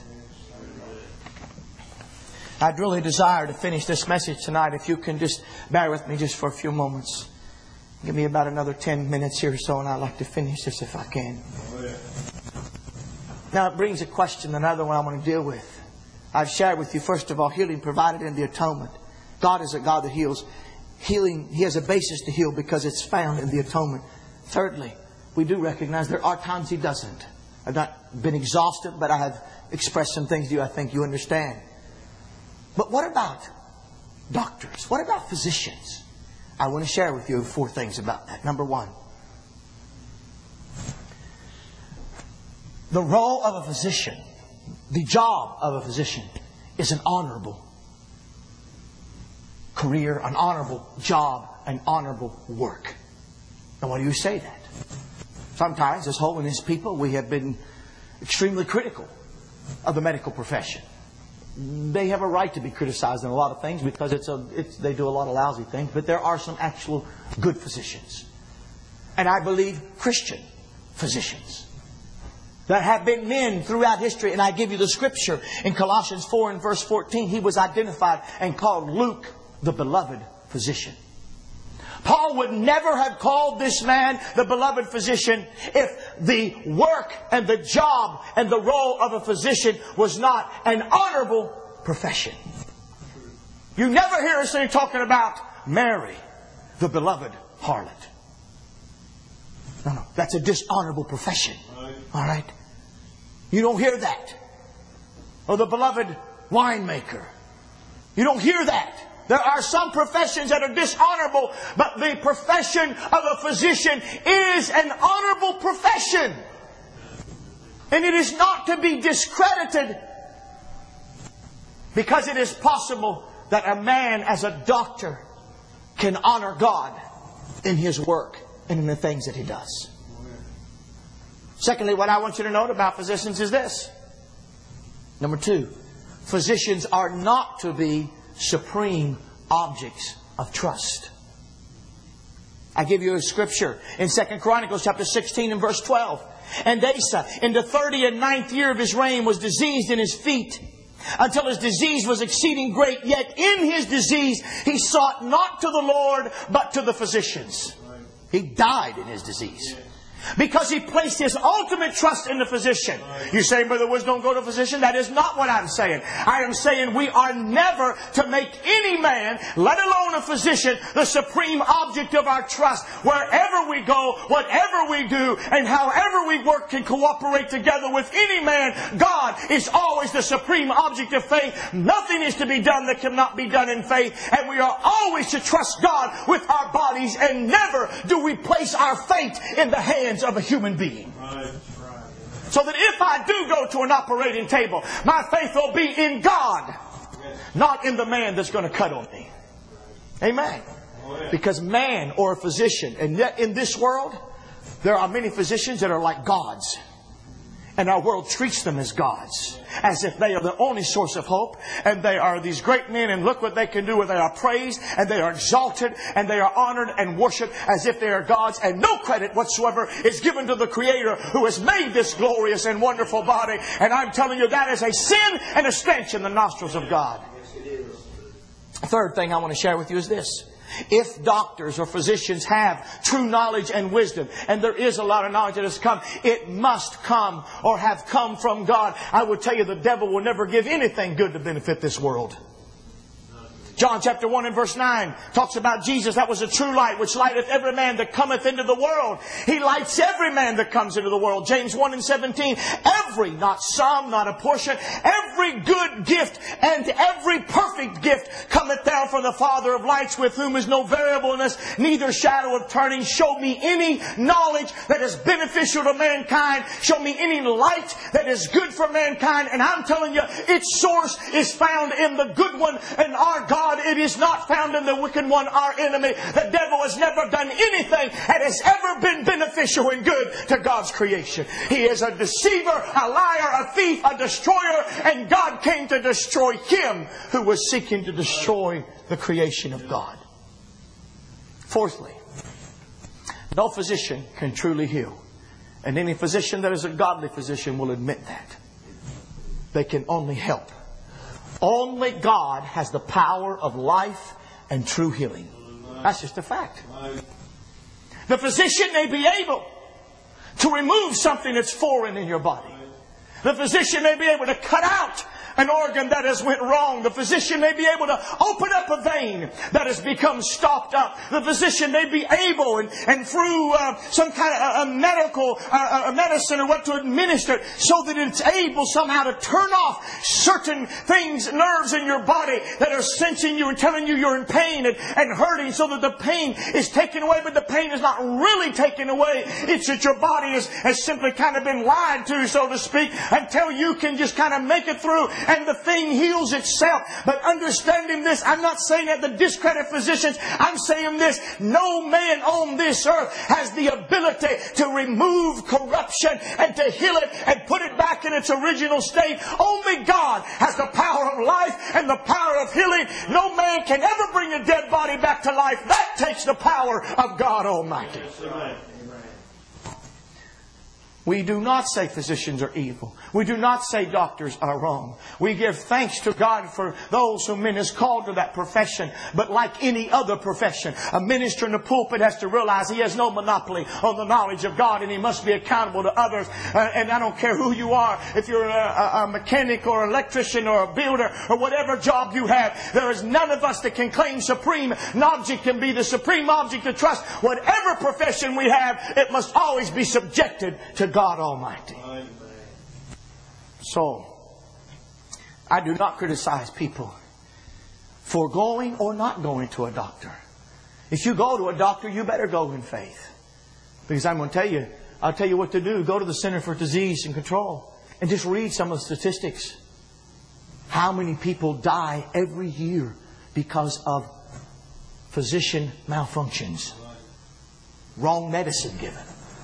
Speaker 1: I'd really desire to finish this message tonight. If you can just bear with me just for a few moments. Give me about another ten minutes here or so, and I'd like to finish this if I can. Now it brings a question, another one I want to deal with. I've shared with you, first of all, healing provided in the atonement. God is a God that heals. Healing, He has a basis to heal because it's found in the atonement. Thirdly, we do recognize there are times He doesn't. I've not been exhaustive, but I have expressed some things to you I think you understand. But what about doctors? What about physicians? I want to share with you four things about that. Number one, the role of a physician, the job of a physician, is an honorable career, an honorable job, an honorable work. And why do you say that? Sometimes, as holiness people, we have been extremely critical of the medical profession. They have a right to be criticized in a lot of things because it's a, it's, they do a lot of lousy things. But there are some actual good physicians. And I believe Christian physicians. There have been men throughout history, and I give you the scripture in Colossians four and verse fourteen. He was identified and called Luke, the beloved physician. Paul would never have called this man the beloved physician if the work and the job and the role of a physician was not an honorable profession. You never hear us talking about Mary, the beloved harlot. No, no, that's a dishonorable profession. All right? You don't hear that. Or the beloved winemaker. You don't hear that. There are some professions that are dishonorable, but the profession of a physician is an honorable profession. And it is not to be discredited, because it is possible that a man as a doctor can honor God in his work and in the things that he does. Secondly, what I want you to note about physicians is this. Number two, physicians are not to be supreme objects of trust. I give you a scripture in Second Chronicles chapter sixteen and verse twelve. And Asa, in the thirty and ninth year of his reign, was diseased in his feet, until his disease was exceeding great. Yet in his disease he sought not to the Lord, but to the physicians. He died in his disease, because he placed his ultimate trust in the physician. You say, Brother Woods, don't go to a physician? That is not what I'm saying. I am saying we are never to make any man, let alone a physician, the supreme object of our trust. Wherever we go, whatever we do, and however we work and cooperate together with any man, God is always the supreme object of faith. Nothing is to be done that cannot be done in faith. And we are always to trust God with our bodies, and never do we place our fate in the hands of a human being. Right. So that if I do go to an operating table, my faith will be in God, not in the man that's going to cut on me. Amen. Because man, or a physician, and yet in this world, there are many physicians that are like gods. And our world treats them as gods, as if they are the only source of hope. And they are these great men, and look what they can do. Where they are praised, and they are exalted, and they are honored and worshipped as if they are gods. And no credit whatsoever is given to the Creator who has made this glorious and wonderful body. And I'm telling you, that is a sin and a stench in the nostrils of God. The third thing I want to share with you is this. If doctors or physicians have true knowledge and wisdom, and there is a lot of knowledge that has come, it must come or have come from God. I would tell you, the devil will never give anything good to benefit this world. John chapter one and verse nine talks about Jesus. That was a true light, which lighteth every man that cometh into the world. He lights every man that comes into the world. James one and seventeen. Every, not some, not a portion, every good gift and every perfect gift cometh down from the Father of lights, with whom is no variableness, neither shadow of turning. Show me any knowledge that is beneficial to mankind. Show me any light that is good for mankind. And I'm telling you, its source is found in the good one, and our God. It is not found in the wicked one, our enemy. The devil has never done anything that has ever been beneficial and good to God's creation. He is a deceiver, a liar, a thief, a destroyer, and God came to destroy him who was seeking to destroy the creation of God. Fourthly, no physician can truly heal. And any physician that is a godly physician will admit that. They can only help. Only God has the power of life and true healing. That's just a fact. The physician may be able to remove something that's foreign in your body.
Speaker 2: The physician may be able to cut out an organ that has went wrong. The physician may be able to open up a vein that has become stopped up. The physician may be able, and, and through uh, some kind of a, a medical uh, a medicine or what, to administer it so that it's able somehow to turn off certain things, nerves in your body that are sensing you and telling you you're in pain and, and hurting, so that the pain is taken away. But the pain is not really taken away. It's that your body has, has simply kind of been lied to, so to speak, until you can just kind of make it through. And the thing heals itself. But understanding this, I'm not saying that to discredit physicians. I'm saying this: no man on this earth has the ability to remove corruption and to heal it and put it back in its original state. Only God has the power of life and the power of healing. No man can ever bring a dead body back to life. That takes the power of God Almighty. We do not say physicians are evil. We do not say doctors are wrong. We give thanks to God for those whom men has called to that profession. But like any other profession, a minister in the pulpit has to realize he has no monopoly on the knowledge of God, and he must be accountable to others. Uh, and I don't care who you are, if you're a, a mechanic or an electrician or a builder or whatever job you have, there is none of us that can claim supreme. An object can be the supreme object of trust. Whatever profession we have, it must always be subjected to God Almighty. So, I do not criticize people for going or not going to a doctor. If you go to a doctor, you better go in faith. Because I'm going to tell you, I'll tell you what to do. Go to the Center for Disease and Control and just read some of the statistics. How many people die every year because of physician malfunctions? Wrong medicine given.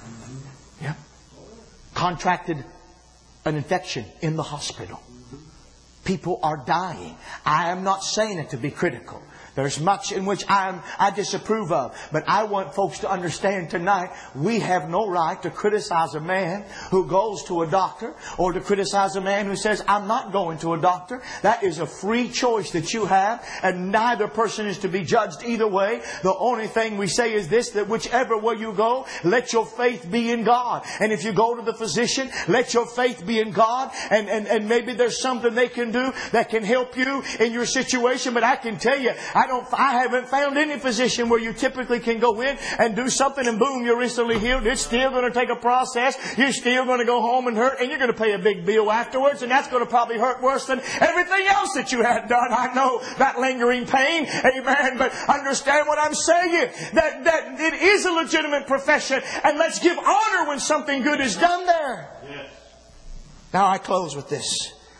Speaker 2: Yeah. Contracted an infection in the hospital. People are dying. I am not saying it to be critical. There's much in which I am, I disapprove of. But I want folks to understand tonight, we have no right to criticize a man who goes to a doctor, or to criticize a man who says, I'm not going to a doctor. That is a free choice that you have, and neither person is to be judged either way. The only thing we say is this, that whichever way you go, let your faith be in God. And if you go to the physician, let your faith be in God. And, and, and maybe there's something they can do that can help you in your situation. But I can tell you, I don't. I haven't found any physician where you typically can go in and do something and boom, you're instantly healed. It's still going to take a process. You're still going to go home and hurt, and you're going to pay a big bill afterwards, and that's going to probably hurt worse than everything else that you had done. I know that lingering pain, amen. But understand what I'm saying, that that it is a legitimate profession, and let's give honor when something good is done there. Yes. Now I close with this: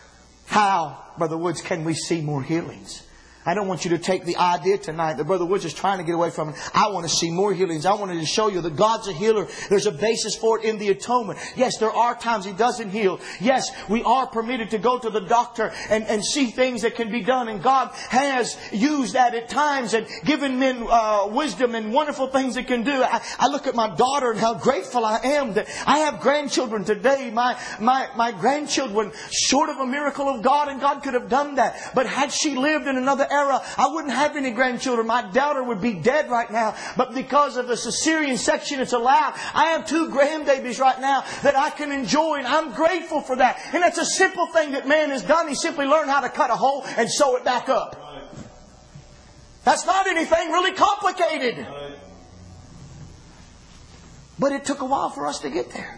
Speaker 2: how, Brother Woods, can we see more healings? I don't want you to take the idea tonight that Brother Woods is trying to get away from it. I want to see more healings. I wanted to show you that God's a healer. There's a basis for it in the atonement. Yes, there are times He doesn't heal. Yes, we are permitted to go to the doctor and, and see things that can be done. And God has used that at times and given men uh, wisdom and wonderful things that can do. I, I look at my daughter and how grateful I am that I have grandchildren today. My, my, my grandchildren, short of a miracle of God, and God could have done that. But had she lived in another era, I wouldn't have any grandchildren. My daughter would be dead right now. But because of the cesarean section it's allowed, I have two grandbabies right now that I can enjoy, and I'm grateful for that. And that's a simple thing that man has done. He simply learned how to cut a hole and sew it back up. That's not anything really complicated. But it took a while for us to get there.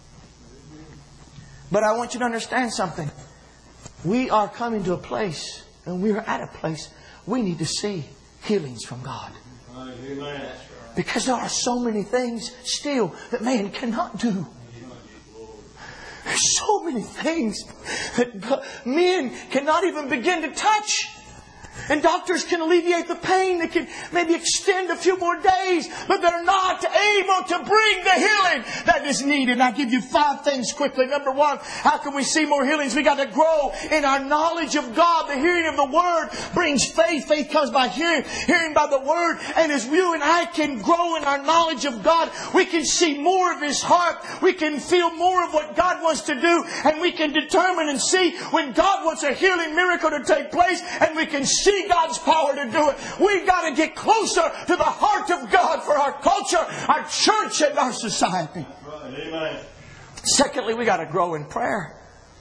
Speaker 2: But I want you to understand something. We are coming to a place, and we are at a place, we need to see healings from God. Amen. Because there are so many things still that man cannot do. There's so many things that men cannot even begin to touch. And doctors can alleviate the pain. They can maybe extend a few more days. But they're not able to bring the healing that is needed. And I'll give you five things quickly. Number one, how can we see more healings? We got to grow in our knowledge of God. The hearing of the Word brings faith. Faith comes by hearing. Hearing by the Word. And as you and I can grow in our knowledge of God, we can see more of His heart. We can feel more of what God wants to do. And we can determine and see when God wants a healing miracle to take place. And we can see God's power to do it. We've got to get closer to the heart of God for our culture, our church, and our society. Amen. Secondly, we got to grow in prayer.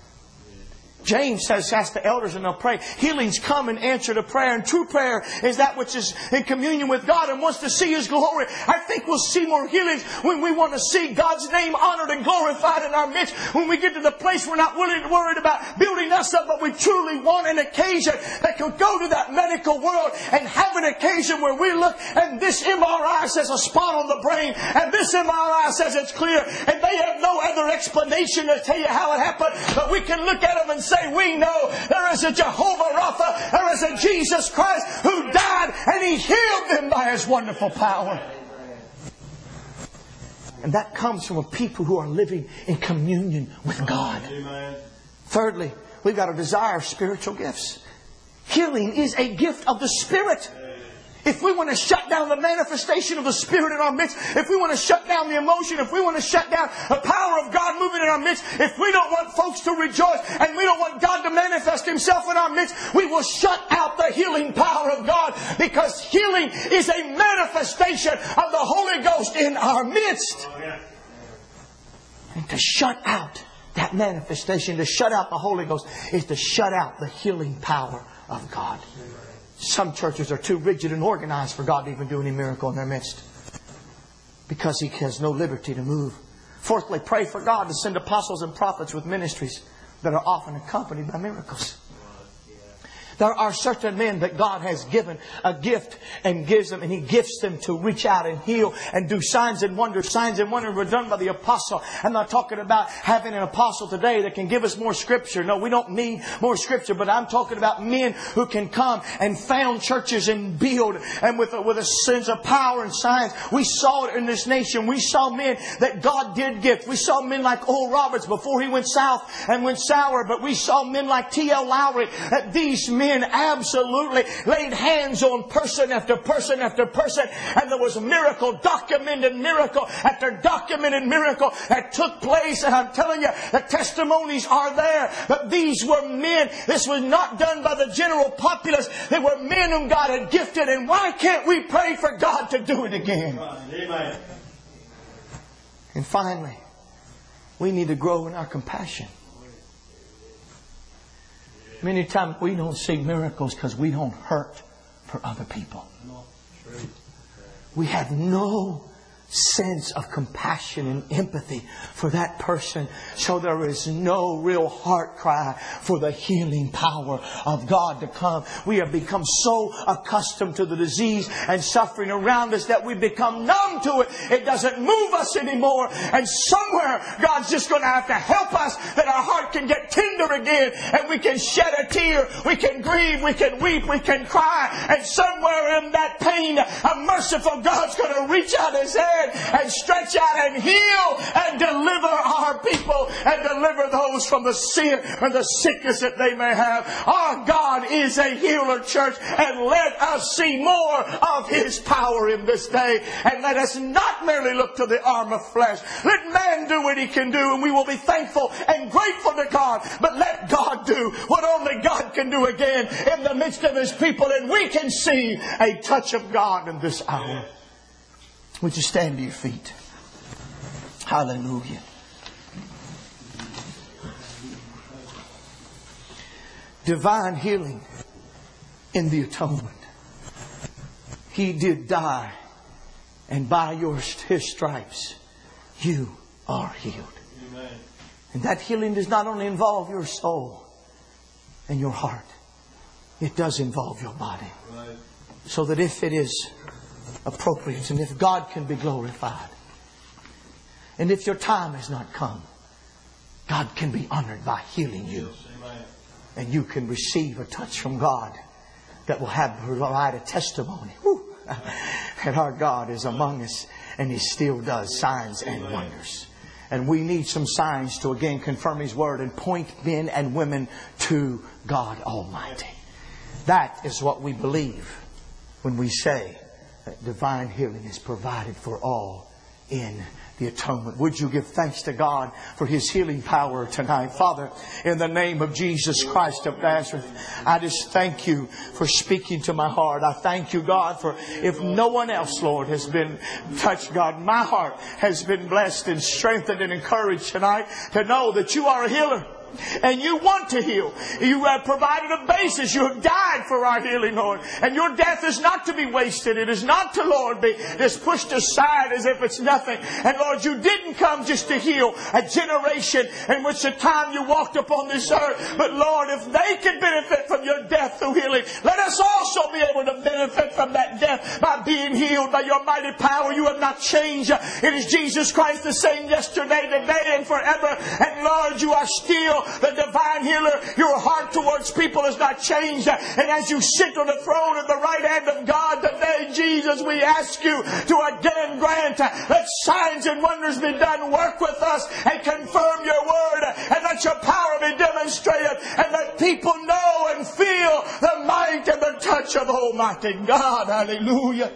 Speaker 2: James says, ask the elders and they'll pray. Healings come in answer to prayer. And true prayer is that which is in communion with God and wants to see His glory. I think we'll see more healings when we want to see God's name honored and glorified in our midst. When we get to the place we're not really worried about building us up, but we truly want an occasion that can go to that medical world and have an occasion where we look and this M R I says a spot on the brain and this M R I says it's clear and they have no other explanation to tell you how it happened, but we can look at them and say, we know there is a Jehovah Rapha, there is a Jesus Christ who died and He healed them by His wonderful power. And that comes from a people who are living in communion with God. Thirdly, we've got a desire of spiritual gifts. Healing is a gift of the Spirit. If we want to shut down the manifestation of the Spirit in our midst, if we want to shut down the emotion, if we want to shut down the power of God moving in our midst, if we don't want folks to rejoice and we don't want God to manifest Himself in our midst, we will shut out the healing power of God, because healing is a manifestation of the Holy Ghost in our midst. And to shut out that manifestation, to shut out the Holy Ghost, is to shut out the healing power of God. Some churches are too rigid and organized for God to even do any miracle in their midst, because He has no liberty to move. Fourthly, pray for God to send apostles and prophets with ministries that are often accompanied by miracles. There are certain men that God has given a gift and gives them, and He gifts them to reach out and heal and do signs and wonders. Signs and wonders were done by the apostle. I'm not talking about having an apostle today that can give us more Scripture. No, we don't need more Scripture. But I'm talking about men who can come and found churches and build, and with a, with a sense of power and signs. We saw it in this nation. We saw men that God did gift. We saw men like Oral Roberts before he went south and went sour. But we saw men like T L Lowry. That these men absolutely laid hands on person after person after person, and there was a miracle, documented miracle after documented miracle that took place. And I'm telling you, the testimonies are there. But these were men. This was not done by the general populace. They were men whom God had gifted. And why can't we pray for God to do it again? Amen. And finally, we need to grow in our compassion. Many times we don't see miracles because we don't hurt for other people. We have no sense of compassion and empathy for that person. So there is no real heart cry for the healing power of God to come. We have become so accustomed to the disease and suffering around us that we become numb to it. It doesn't move us anymore. And somewhere God's just going to have to help us that our heart can get tender again and we can shed a tear. We can grieve. We can weep. We can cry. And somewhere in that pain, a merciful God's going to reach out His hand and stretch out and heal and deliver our people and deliver those from the sin and the sickness that they may have. Our God is a healer, church, and let us see more of His power in this day. And let us not merely look to the arm of flesh. Let man do what he can do, and we will be thankful and grateful to God. But let God do what only God can do again in the midst of His people, and we can see a touch of God in this hour. Would you stand to your feet? Hallelujah. Divine healing in the atonement. He did die, and by your, His stripes you are healed. Amen. And that healing does not only involve your soul and your heart. It does involve your body. Right. So that if it is appropriate, and if God can be glorified, and if your time has not come, God can be honored by healing you. And you can receive a touch from God that will have provide a testimony whew, that our God is among us, and He still does signs and wonders. And we need some signs to again confirm His word and point men and women to God Almighty. That is what we believe when we say that divine healing is provided for all in the atonement. Would you give thanks to God for His healing power tonight? Father, in the name of Jesus Christ of Nazareth, I just thank You for speaking to my heart. I thank You, God, for if no one else, Lord, has been touched, God, my heart has been blessed and strengthened and encouraged tonight to know that You are a healer. And you want to heal. You have provided a basis. You have died for our healing, Lord. And your death is not to be wasted. It is not to, Lord, be just pushed aside as if it's nothing. And Lord, you didn't come just to heal a generation in which the time you walked upon this earth. But Lord, if they could benefit from your death through healing, let us also be able to benefit from that death by being healed by your mighty power. You have not changed. It is Jesus Christ the same yesterday, today, and forever. And Lord, you are still the divine healer. Your heart towards people has not changed. And as you sit on the throne at the right hand of God today, Jesus, we ask you to again grant, let signs and wonders be done. Work with us and confirm your word. And let your power be demonstrated. And let people know and feel the might and the touch of Almighty God. Hallelujah.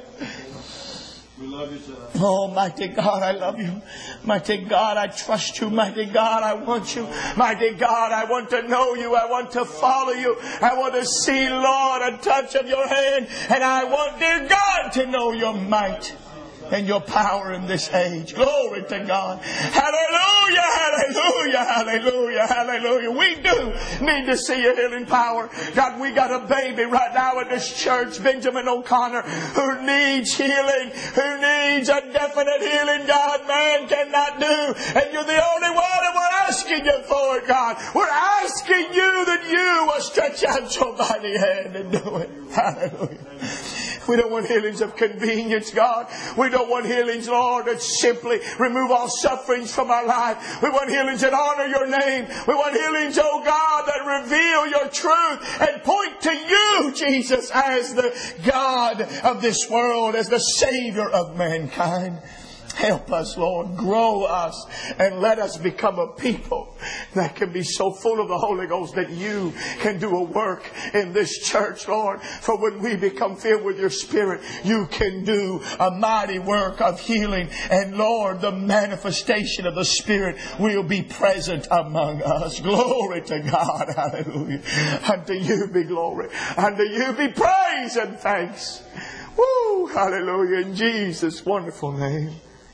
Speaker 3: We love you, sir.
Speaker 2: Oh, mighty God, I love you. Mighty God, I trust you. Mighty God, I want you. Mighty God, I want to know you. I want to follow you. I want to see, Lord, a touch of your hand. And I want, dear God, to know your might and your power in this age. Glory to God. Hallelujah, hallelujah, hallelujah, hallelujah. We do need to see your healing power. God, we got a baby right now in this church, Benjamin O'Connor, who needs healing, who needs a definite healing, God, man cannot do. And you're the only one, and we're asking you for it, God. We're asking you that you will stretch out your mighty hand and do it. Hallelujah. We don't want healings of convenience, God. We don't want healings, Lord, that simply remove all sufferings from our life. We want healings that honor your name. We want healings, oh God, that reveal your truth and point to you, Jesus, as the God of this world, as the Savior of mankind. Help us, Lord. Grow us and let us become a people that can be so full of the Holy Ghost that you can do a work in this church, Lord. For when we become filled with your Spirit, you can do a mighty work of healing. And Lord, the manifestation of the Spirit will be present among us. Glory to God. Hallelujah. Unto you be glory. Unto you be praise and thanks. Woo! Hallelujah. In Jesus' wonderful name.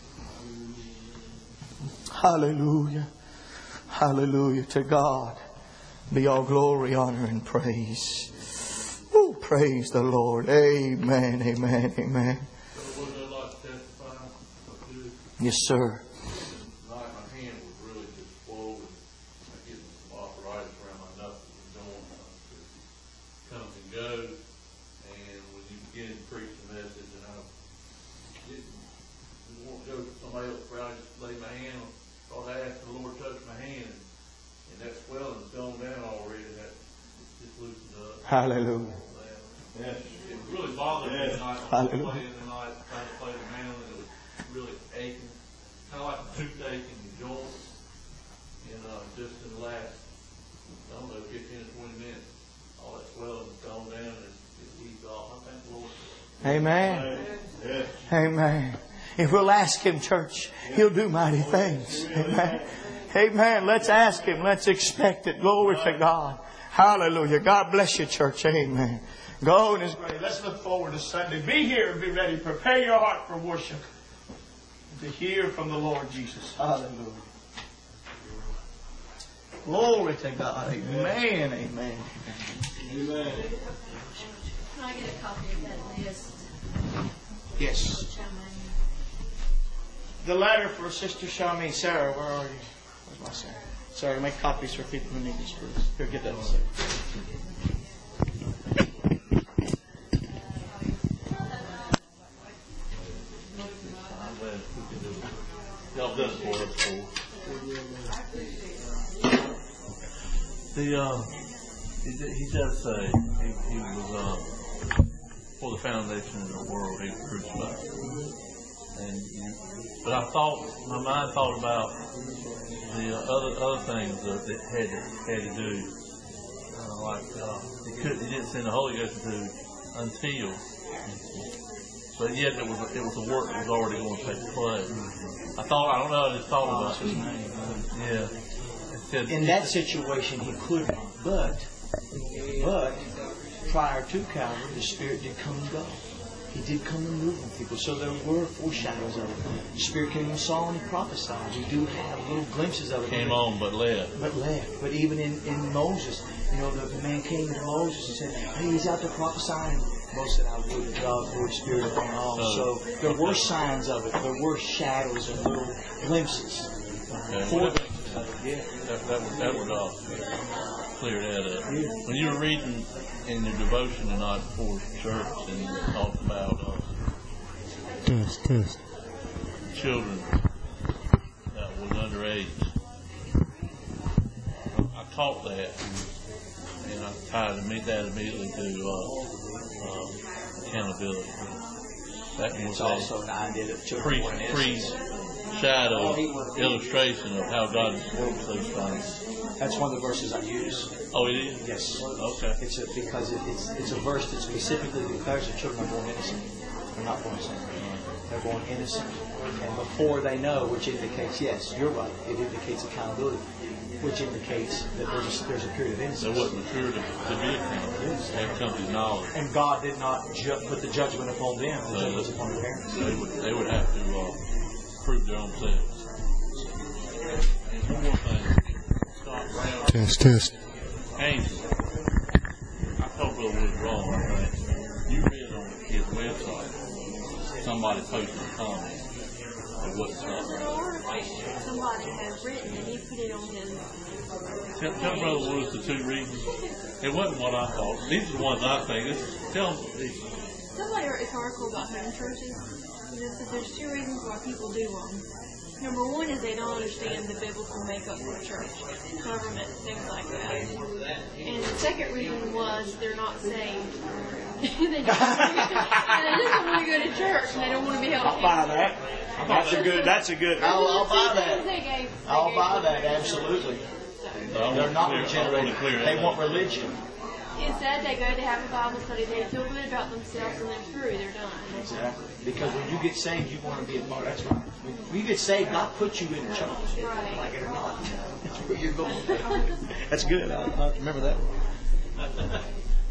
Speaker 2: Hallelujah. Hallelujah. To God be all glory, honor, and praise. Ooh, praise the Lord. Amen, amen, amen. Yes, sir.
Speaker 3: My hand was really just swollen. I get some arthritis around my knuckles and joint. It comes and goes. And when you begin to preach the message, and I didn't want to go to somebody else, where I just lay my hand on. I asked the Lord to touch my hand, and that swelling's gone down already. That just loosened up.
Speaker 2: Hallelujah.
Speaker 3: Yes. It was really bothering me tonight.
Speaker 2: Hallelujah.
Speaker 3: Playing tonight, trying to play the mandolin. It was really aching, kind of like a toothache in your joints. And uh, just in the last, I don't know, fifteen or twenty minutes, all that swelling's gone down and it's, it's eased off. I thank the Lord.
Speaker 2: Amen.
Speaker 3: Yes.
Speaker 2: Amen. If we'll ask Him, church, He'll do mighty things. Amen. Amen. Let's ask Him. Let's expect it. Glory to God. Hallelujah. God bless you, church. Amen. Go in His grace. Let's look forward to Sunday. Be here and be ready. Prepare your heart for worship. To hear from the Lord Jesus. Hallelujah. Glory to God. Amen. Amen.
Speaker 3: Amen.
Speaker 4: Can I get a copy of that list?
Speaker 2: Yes. The letter for Sister Charmaine. Sarah, where are you? Where's my Sarah? Sarah, make copies for people who need this, please. Here, get that.
Speaker 3: Y'all done for us, cool. The, uh, he, he does say he, he was, uh, for the foundation of the world, he was crucified. And you, but I thought, my mind thought about the uh, other other things that it had to, had to do, uh, like uh, he couldn't, he didn't send the Holy Ghost to until, but yet it was a, it was a work that was already going to take place. I thought, I don't know, I just thought about it. Yeah. It said,
Speaker 1: In that situation, he could not, but but prior to Calvary, the Spirit did come and go.
Speaker 2: He did come and move on people. So there were foreshadows of it. The Spirit came and saw and He prophesied. We do have little glimpses of it.
Speaker 3: Came on but left.
Speaker 2: But left. But even in, in Moses, you know, the, the man came to Moses and said, hey, he's out there prophesying. Moses said, I would have God's Lord Spirit upon all. So, so there were signs of it. There were shadows and little glimpses.
Speaker 3: Okay.
Speaker 2: Four
Speaker 3: Well,
Speaker 2: glimpses of it, yeah.
Speaker 3: That, that would, that would uh, clear that up.
Speaker 2: Yeah.
Speaker 3: When you were reading in your devotion tonight before church and you talked about uh,
Speaker 5: Test, test.
Speaker 3: children that was underage, I caught that and, and I tied imme- that immediately to uh, uh, accountability. That was
Speaker 2: It's also an idea that children
Speaker 3: pre
Speaker 2: were innocent.
Speaker 3: pre shadow illustration of how God works those things.
Speaker 2: That's one of the verses I use.
Speaker 3: Oh, it is?
Speaker 2: Yes.
Speaker 3: Okay.
Speaker 2: It's a, because it, it's it's a verse that specifically declares that children are born innocent. They're not born sinners. They're born innocent. And before they know, which indicates, yes, you're right, it indicates accountability, which indicates that there's a, there's a period of
Speaker 3: They
Speaker 2: innocence.
Speaker 3: wasn't mature to, to be accountable. They had come to knowledge.
Speaker 2: And God did not ju- put the judgment upon them, the
Speaker 3: So
Speaker 2: judgment was upon the parents.
Speaker 3: They would, they would have to uh, prove their own selves. One more thing. Scott Brown.
Speaker 5: Test, test.
Speaker 3: Angel. I told Brother Wood wrong, I think. You read on his website, somebody posted a comment. It wasn't
Speaker 4: There's
Speaker 3: something.
Speaker 4: an article somebody has written and he put it on his.
Speaker 3: Tell, tell Brother Wood the two reasons. It wasn't what I thought. These are the ones I think. This, tell them these.
Speaker 4: Somebody wrote this article about home churches. And it said there's two reasons why people do them. Number one is they don't understand the biblical makeup of the church, government, things like that. And the second reason was they're not saved. they, just, and they just don't want to go to church and they don't want to be held
Speaker 2: I'll buy that. That's a good, that's a good, I'll, I'll buy that.
Speaker 4: They gave, they
Speaker 2: I'll
Speaker 4: gave
Speaker 2: buy that, absolutely.
Speaker 3: So I want
Speaker 2: They're
Speaker 3: to
Speaker 2: not
Speaker 3: clear- I want to
Speaker 2: regenerated.
Speaker 3: clear that
Speaker 2: They
Speaker 3: up.
Speaker 2: want religion.
Speaker 4: Instead, they go to have a Bible study. They feel good about themselves, and then through, they're done.
Speaker 2: Exactly. Because when you get saved, you want to be a part. That's right. When you get saved, God puts you in the church.
Speaker 4: Right.
Speaker 2: Like it or not. That's where you're going. That's good. I'll, I'll remember that one.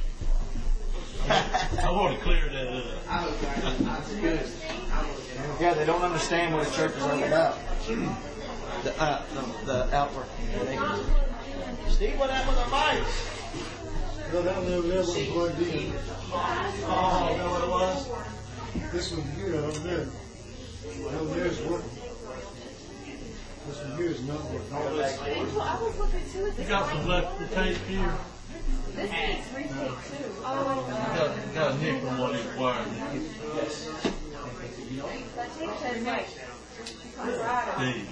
Speaker 3: I want to clear that up.
Speaker 2: That's good. Yeah, they don't understand what a church is all about. The, uh, the, the outward. Steve, what happened with our mics?
Speaker 5: No, that one over there wasn't plugged in.
Speaker 2: Oh, you know what it was?
Speaker 5: This one here, over there. Over there is working. This one here is not working.
Speaker 4: I was looking too at
Speaker 3: You
Speaker 4: this.
Speaker 3: got some left to take here?
Speaker 4: This needs retake too.
Speaker 3: You
Speaker 4: Oh,
Speaker 3: got, you got a nick from what he acquired.
Speaker 4: that tape said right.
Speaker 3: Steve.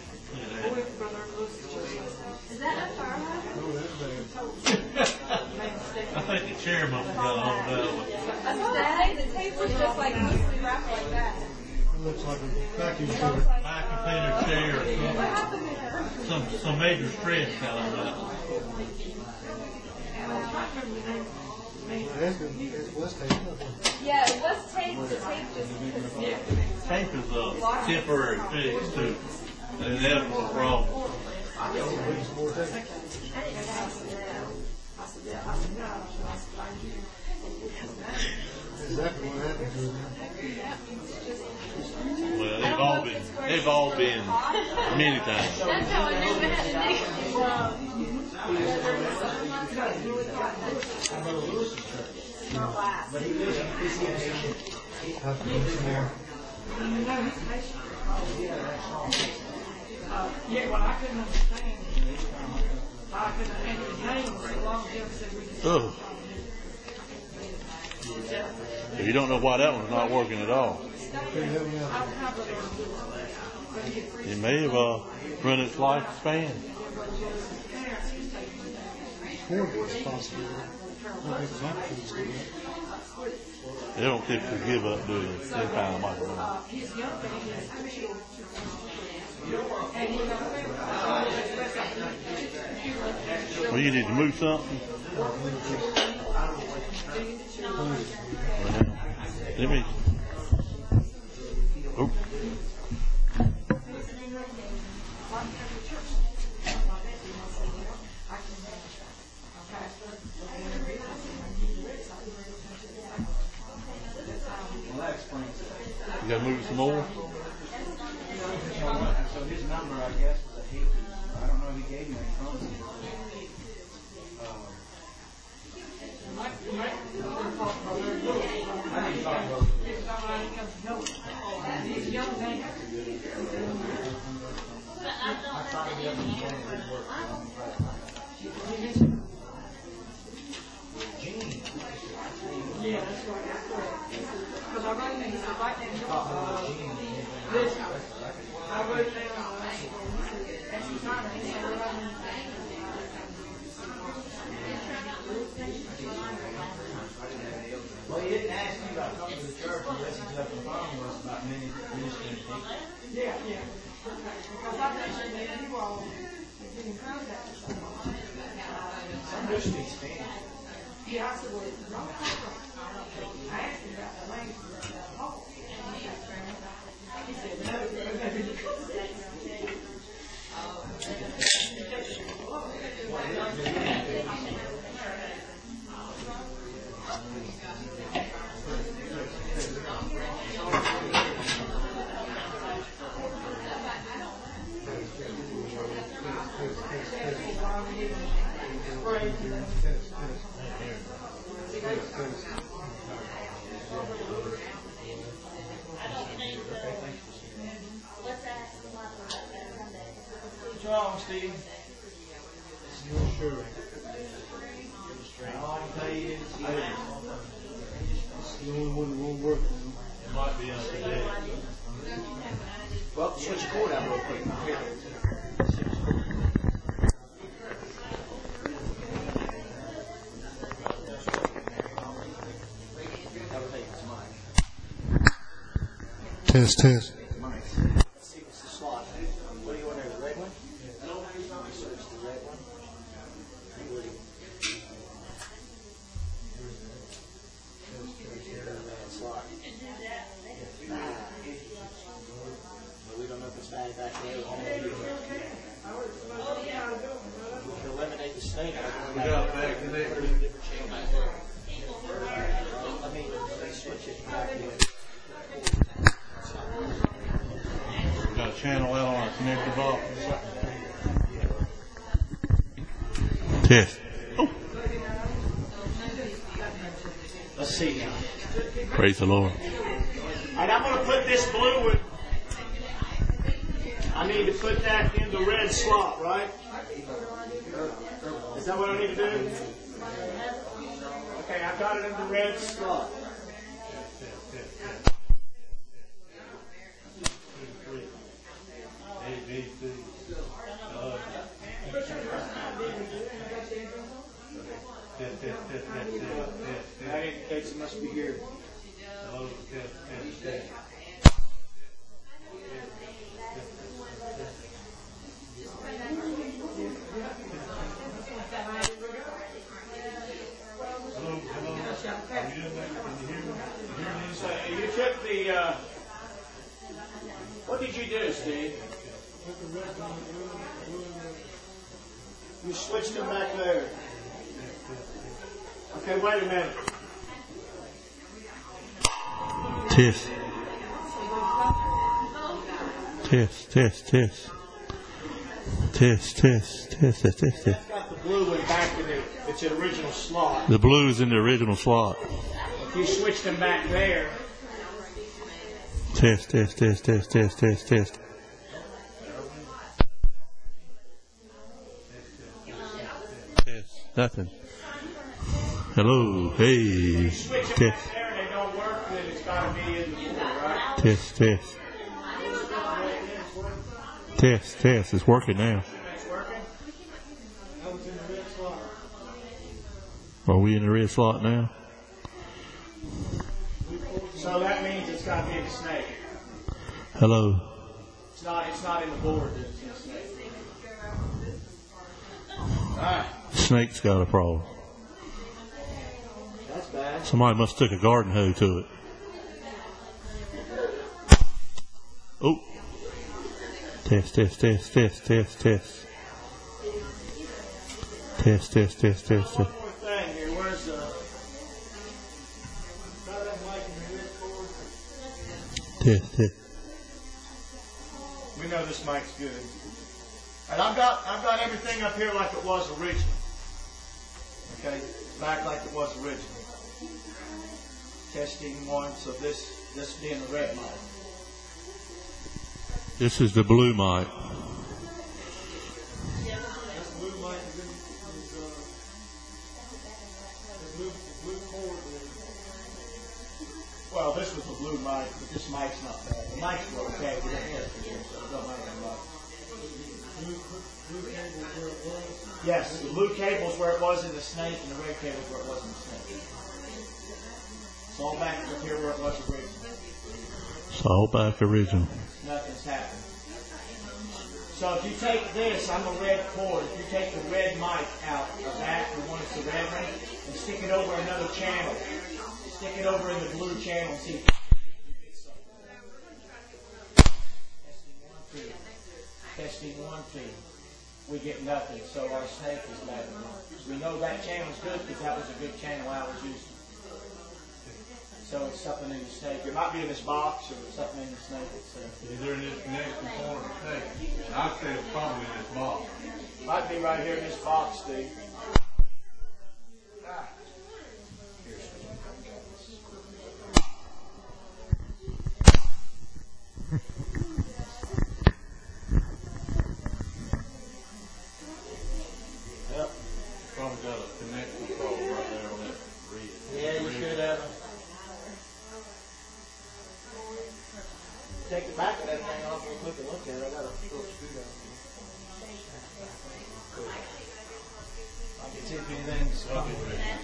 Speaker 4: Is that a fire hydrant?
Speaker 5: Oh, that's bad.
Speaker 3: I think the chairman got a hold of that one.
Speaker 4: I thought that the tape was just like loosely wrapped like that.
Speaker 5: It looks like a vacuum cleaner.
Speaker 3: Vacuum cleaner chair or
Speaker 4: What
Speaker 3: something.
Speaker 4: happened to her?
Speaker 3: Some, some major stress kind of that.
Speaker 5: That's good. It's West Tape.
Speaker 4: Yeah, it was tape. The tape just yeah.
Speaker 3: Tape is a temporary fix too. And that's what's wrong.
Speaker 5: Exactly what happened to them.
Speaker 3: Well, they've all been, they've all been many times.
Speaker 4: That's how I knew it had to be.
Speaker 5: Have to do some more.
Speaker 6: Yeah, well, I couldn't understand. I couldn't understand his name so long Jeff said we could.
Speaker 3: Ugh. You don't know why that one's not working at all. It may have uh, run its lifespan.
Speaker 5: Horrible responsibility. I don't think it's not true to do that.
Speaker 3: They don't typically give up, do they? They kind of might run. Well, you need to move something. Well, now, let me. Oh.
Speaker 7: that explains it.
Speaker 3: You got to move it some more.
Speaker 7: So his number, I guess, was a he. I don't know if he gave me any phone. Um,
Speaker 6: I didn't talk about it.
Speaker 7: I didn't talk about it.
Speaker 6: Somebody comes to know it. He's young man.
Speaker 7: I tried to get him to change his work.
Speaker 6: Yeah, that's right. Because I wrote things right next door. Uh, this, I wrote down, uh, exercise, and I wrote down,
Speaker 7: Well, he didn't ask you about coming to the church unless he left the phone with us about many ministering people.
Speaker 6: yeah, yeah. Because I mentioned that you all have been in contact with someone.
Speaker 7: Some do speak Spanish.
Speaker 6: Yeah, I said, well, it's wrong. I asked him about the language of the hall. He said, no,
Speaker 7: What's wrong, Steve? Still sure. All I can tell you is, it's the only one that won't work.
Speaker 3: It might be on today.
Speaker 7: Well, switch the cord out real quick. Here.
Speaker 5: Test, test.
Speaker 1: Let's see what's the slot. What do you want there, the red one? Search the red one. Slot. But we don't know if it's bad back there. We can eliminate the snake.
Speaker 3: We got that connected.
Speaker 1: I mean, they switch it back in.
Speaker 3: Got a channel out on our connector box. Test. Oh.
Speaker 2: Let's see now.
Speaker 3: Praise the Lord.
Speaker 2: All right, I'm going to put this blue one. I need to put that in the red slot, right? Is that what I need to do? Okay, I've got it in the red slot.
Speaker 3: A, B, C. Uh, test, test, test, test, test, test,
Speaker 2: That indicates it must be here.
Speaker 3: Hello, test, test, test. Hello, hello. Are you in there? Can you hear me? You hear me?
Speaker 2: So you took the. Uh, what did you do, Steve? You switched them back there. Okay, wait a minute.
Speaker 3: Test. Test, test, test. Test, test, test, test, test, test.
Speaker 2: I've got the blue one back in the, its original slot.
Speaker 3: The blue is in the original slot.
Speaker 2: If you switched them back there,
Speaker 3: Test, test, test, test, test, test, test. Test. Nothing. Hello. Hey.
Speaker 2: switch them
Speaker 3: Test.
Speaker 2: back there and they don't work, then it's got to be in the board, right?
Speaker 3: Test, test. Test, test. It's working now.
Speaker 2: It's working?
Speaker 3: Are we in the red slot now?
Speaker 2: So that means it's got to be in the snake.
Speaker 3: Hello.
Speaker 2: It's not. It's not in the board. It's in the snake. All right.
Speaker 3: Snake's got a problem.
Speaker 1: That's bad.
Speaker 3: Somebody must have took a garden hoe to it. Oh. Test, test, test, test, test, test. Test, test, test, test, test.
Speaker 2: One more thing here. Where's the?
Speaker 3: Test, test.
Speaker 2: We know this mic's good. And I've got I've got everything up here like it was original. Okay, back like it was original. Testing one, so this this being the red mic.
Speaker 3: This is the blue mic.
Speaker 5: That's blue mic is in, is, uh, the blue, blue cord is.
Speaker 2: Well, this was the blue mic, but this mic's not bad. The mic's okay, but it is good, so it don't matter much.
Speaker 5: Blue, blue cable where it was.
Speaker 2: Yes, the blue cable's where it was in the snake, and the red cable's where it was in the snake. It's all back up here where it was original.
Speaker 3: It's all back original.
Speaker 2: Nothing's happened. So if you take this, I'm a red cord. If you take the red mic out of that, the one that's the red one, and stick it over another channel, stick it over in the blue channel and see if you get something. Testing one, two. Testing one, two. We get nothing, so our snake is bad. We know that channel's good because that was a good channel I was using. So it's something in the snake. It might be in this box or something in the snake itself.
Speaker 3: Either in this next corner or snake. I'd say it's probably in this box.
Speaker 2: Might be right here in this box, Steve. Ah. Here's Yep.
Speaker 3: Probably got a connection problem right there on that red.
Speaker 2: Yeah, you should have. Take the back of that thing off and quick and look at it. I got a little screwdriver. I can see if anything's coming.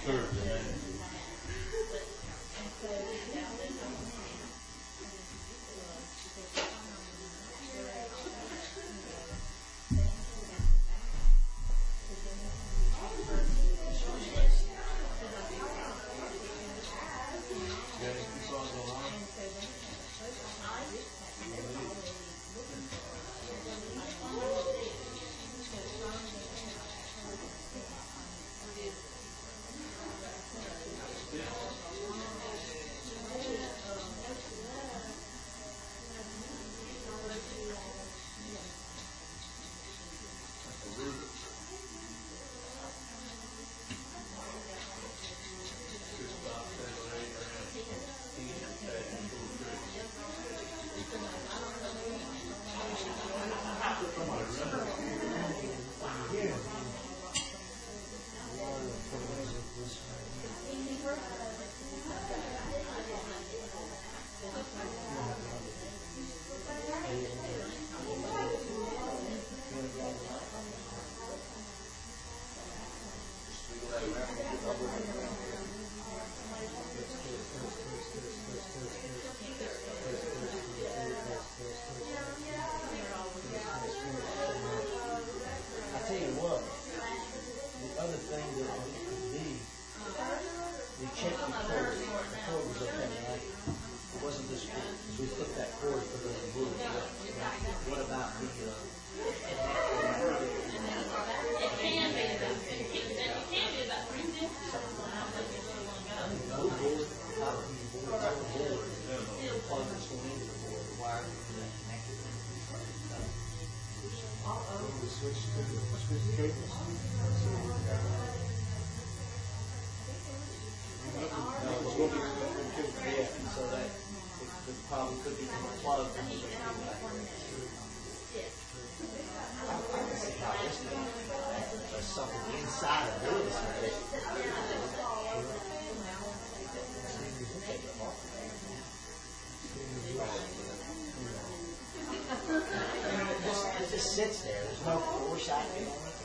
Speaker 2: Sits there. There's no force acting on it.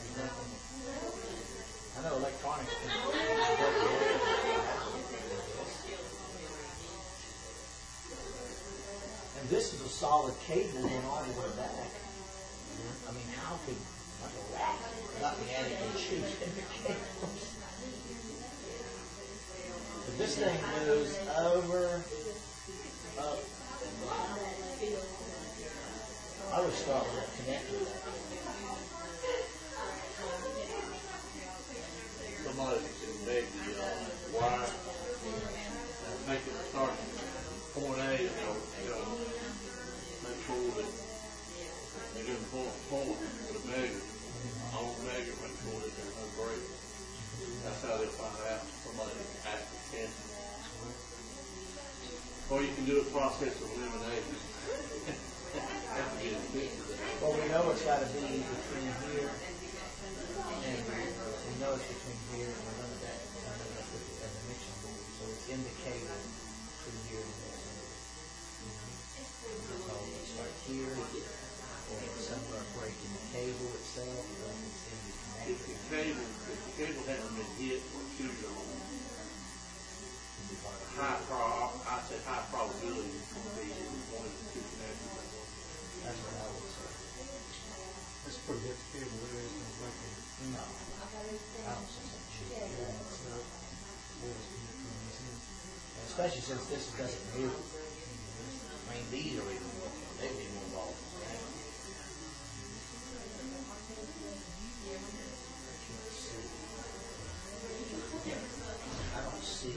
Speaker 2: I know electronics can. And this is a solid cable going all the way back. I mean, how could like a rat not be adding any shoes in the cables? But this thing goes over, up, and down. I would start with that connector.
Speaker 3: Somebody can make the uh, wire and make it start from point A eliminate, they'll, they'll make sure that they do the point, point, the measure, on the measure, make sure that there's no break. That's how they find out somebody actually cancer. Or you can do a process of elimination. Have to get it fixed.
Speaker 1: Well, we know it's got to be between here and we know it's between here and none of that. I know that's with the, as a mixing board, so it's indicated between here and the mixing board. So it's right here, or somewhere breaking the cable itself, or it's in the connector.
Speaker 3: If the cable, if the cable hasn't been hit or chewed on, high pro, I say high probability it's going to be one of the two connectors.
Speaker 1: That's what I would say.
Speaker 5: That's pretty good cable there, isn't it? Like a-
Speaker 1: No, I don't see that shit. Especially since this doesn't move. I mean, these are even, they'd be more involved. I don't see.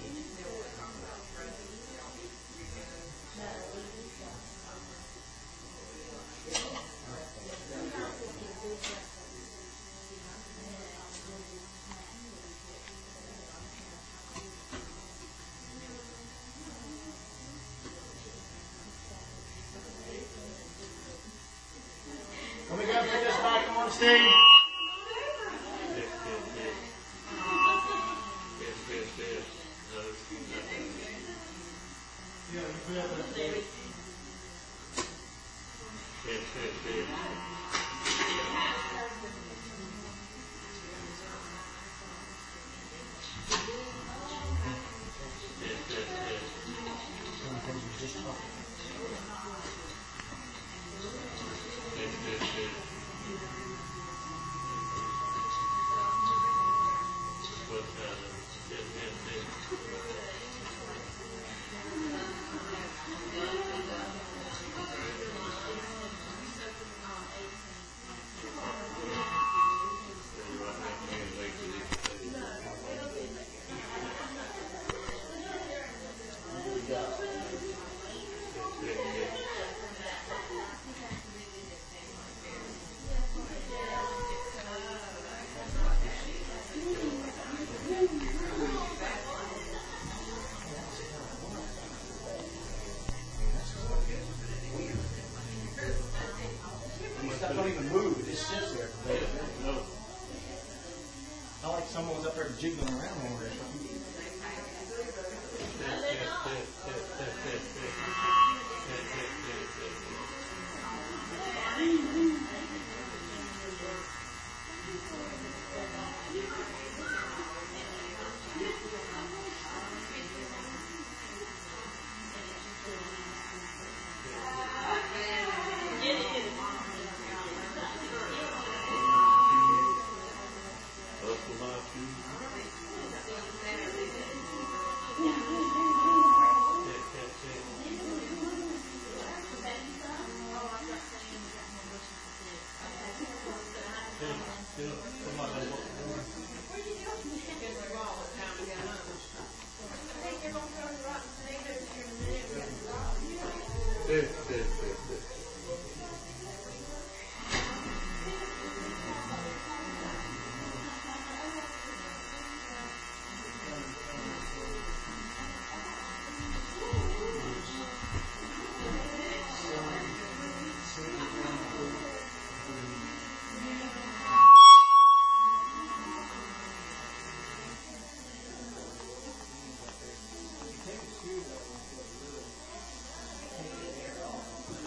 Speaker 2: Let me go put this back on, Steve.
Speaker 3: Yes, yes, yes. Yes, yes, yes. No,
Speaker 5: Yeah, you put that back there.
Speaker 3: yes, yes, yes. Yes, yes, yes.
Speaker 1: One thing we just talked about.
Speaker 3: Yes, yes, yes. But, uh, yes, yes, yes. Stay right back there and wait for this to stay.
Speaker 1: We got
Speaker 3: Yes, yes.
Speaker 1: That don't even move, it just sits there.
Speaker 3: No.
Speaker 2: Not like someone was up there jiggling around over there.
Speaker 3: Yes, yes, yes, yes.
Speaker 1: Take the screw,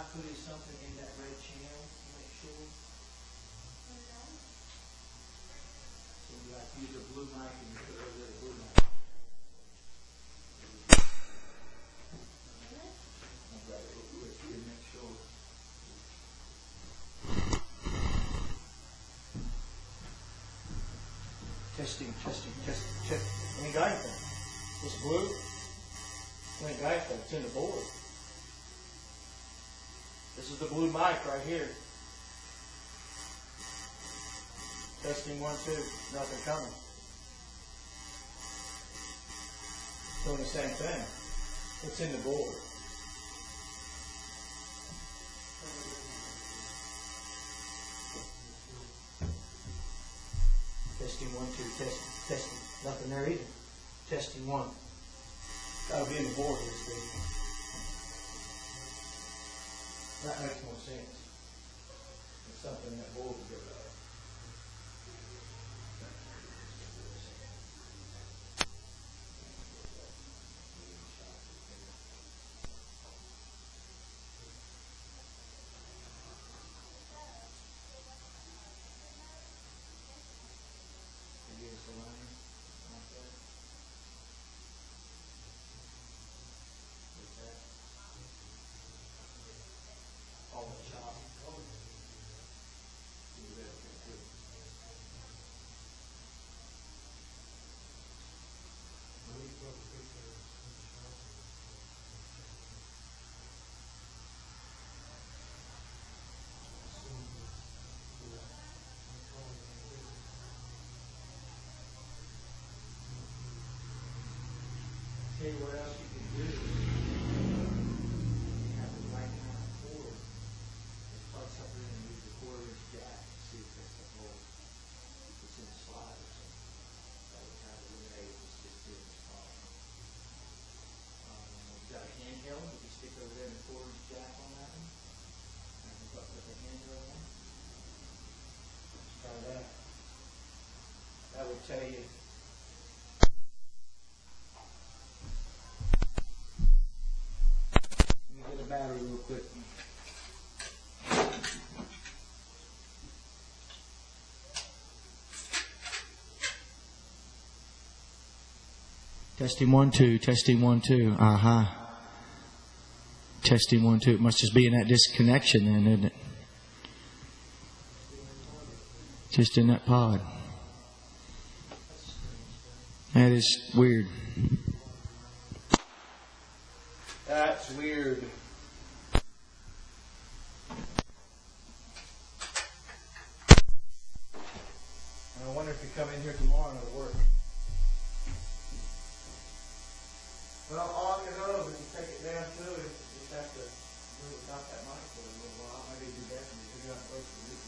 Speaker 1: putting something in that red channel to make sure? So you like use a blue mic and you put it over there, the blue mic. I'll grab it real quick here to make sure. Testing, testing, testing, check. We ain't got anything. It's blue. We ain't got anything. It's in the board. This is the blue mic right here. Testing one, two. Nothing coming. Doing the same thing. It's in the board. Testing one, two, testing, testing. Nothing there either. Testing one. Gotta be in the board this week. That makes more sense. It's something that board would get right. Tell you what else you can do. You have the right kind of cord. Just plug something in and use the quarter inch jack to see if it's a hole. If it's in the slide or something. That would kind of eliminate this just being this problem. Um, you've got a handheld. You can stick over there in the quarter inch jack on that one. I can put the handheld on. Let's try that. That would tell you. Battery real quick. Testing one, two, testing one, two. Uh huh. Testing one, two. It must just be in that disconnection then, isn't it? Just in that pod. That is weird. That's weird. I wonder if you come in here tomorrow and it'll work. Well, all I can know is if you take it down to it, you just have to do it without that mic for a little while. Maybe it'd be better if you figure out a place to do it.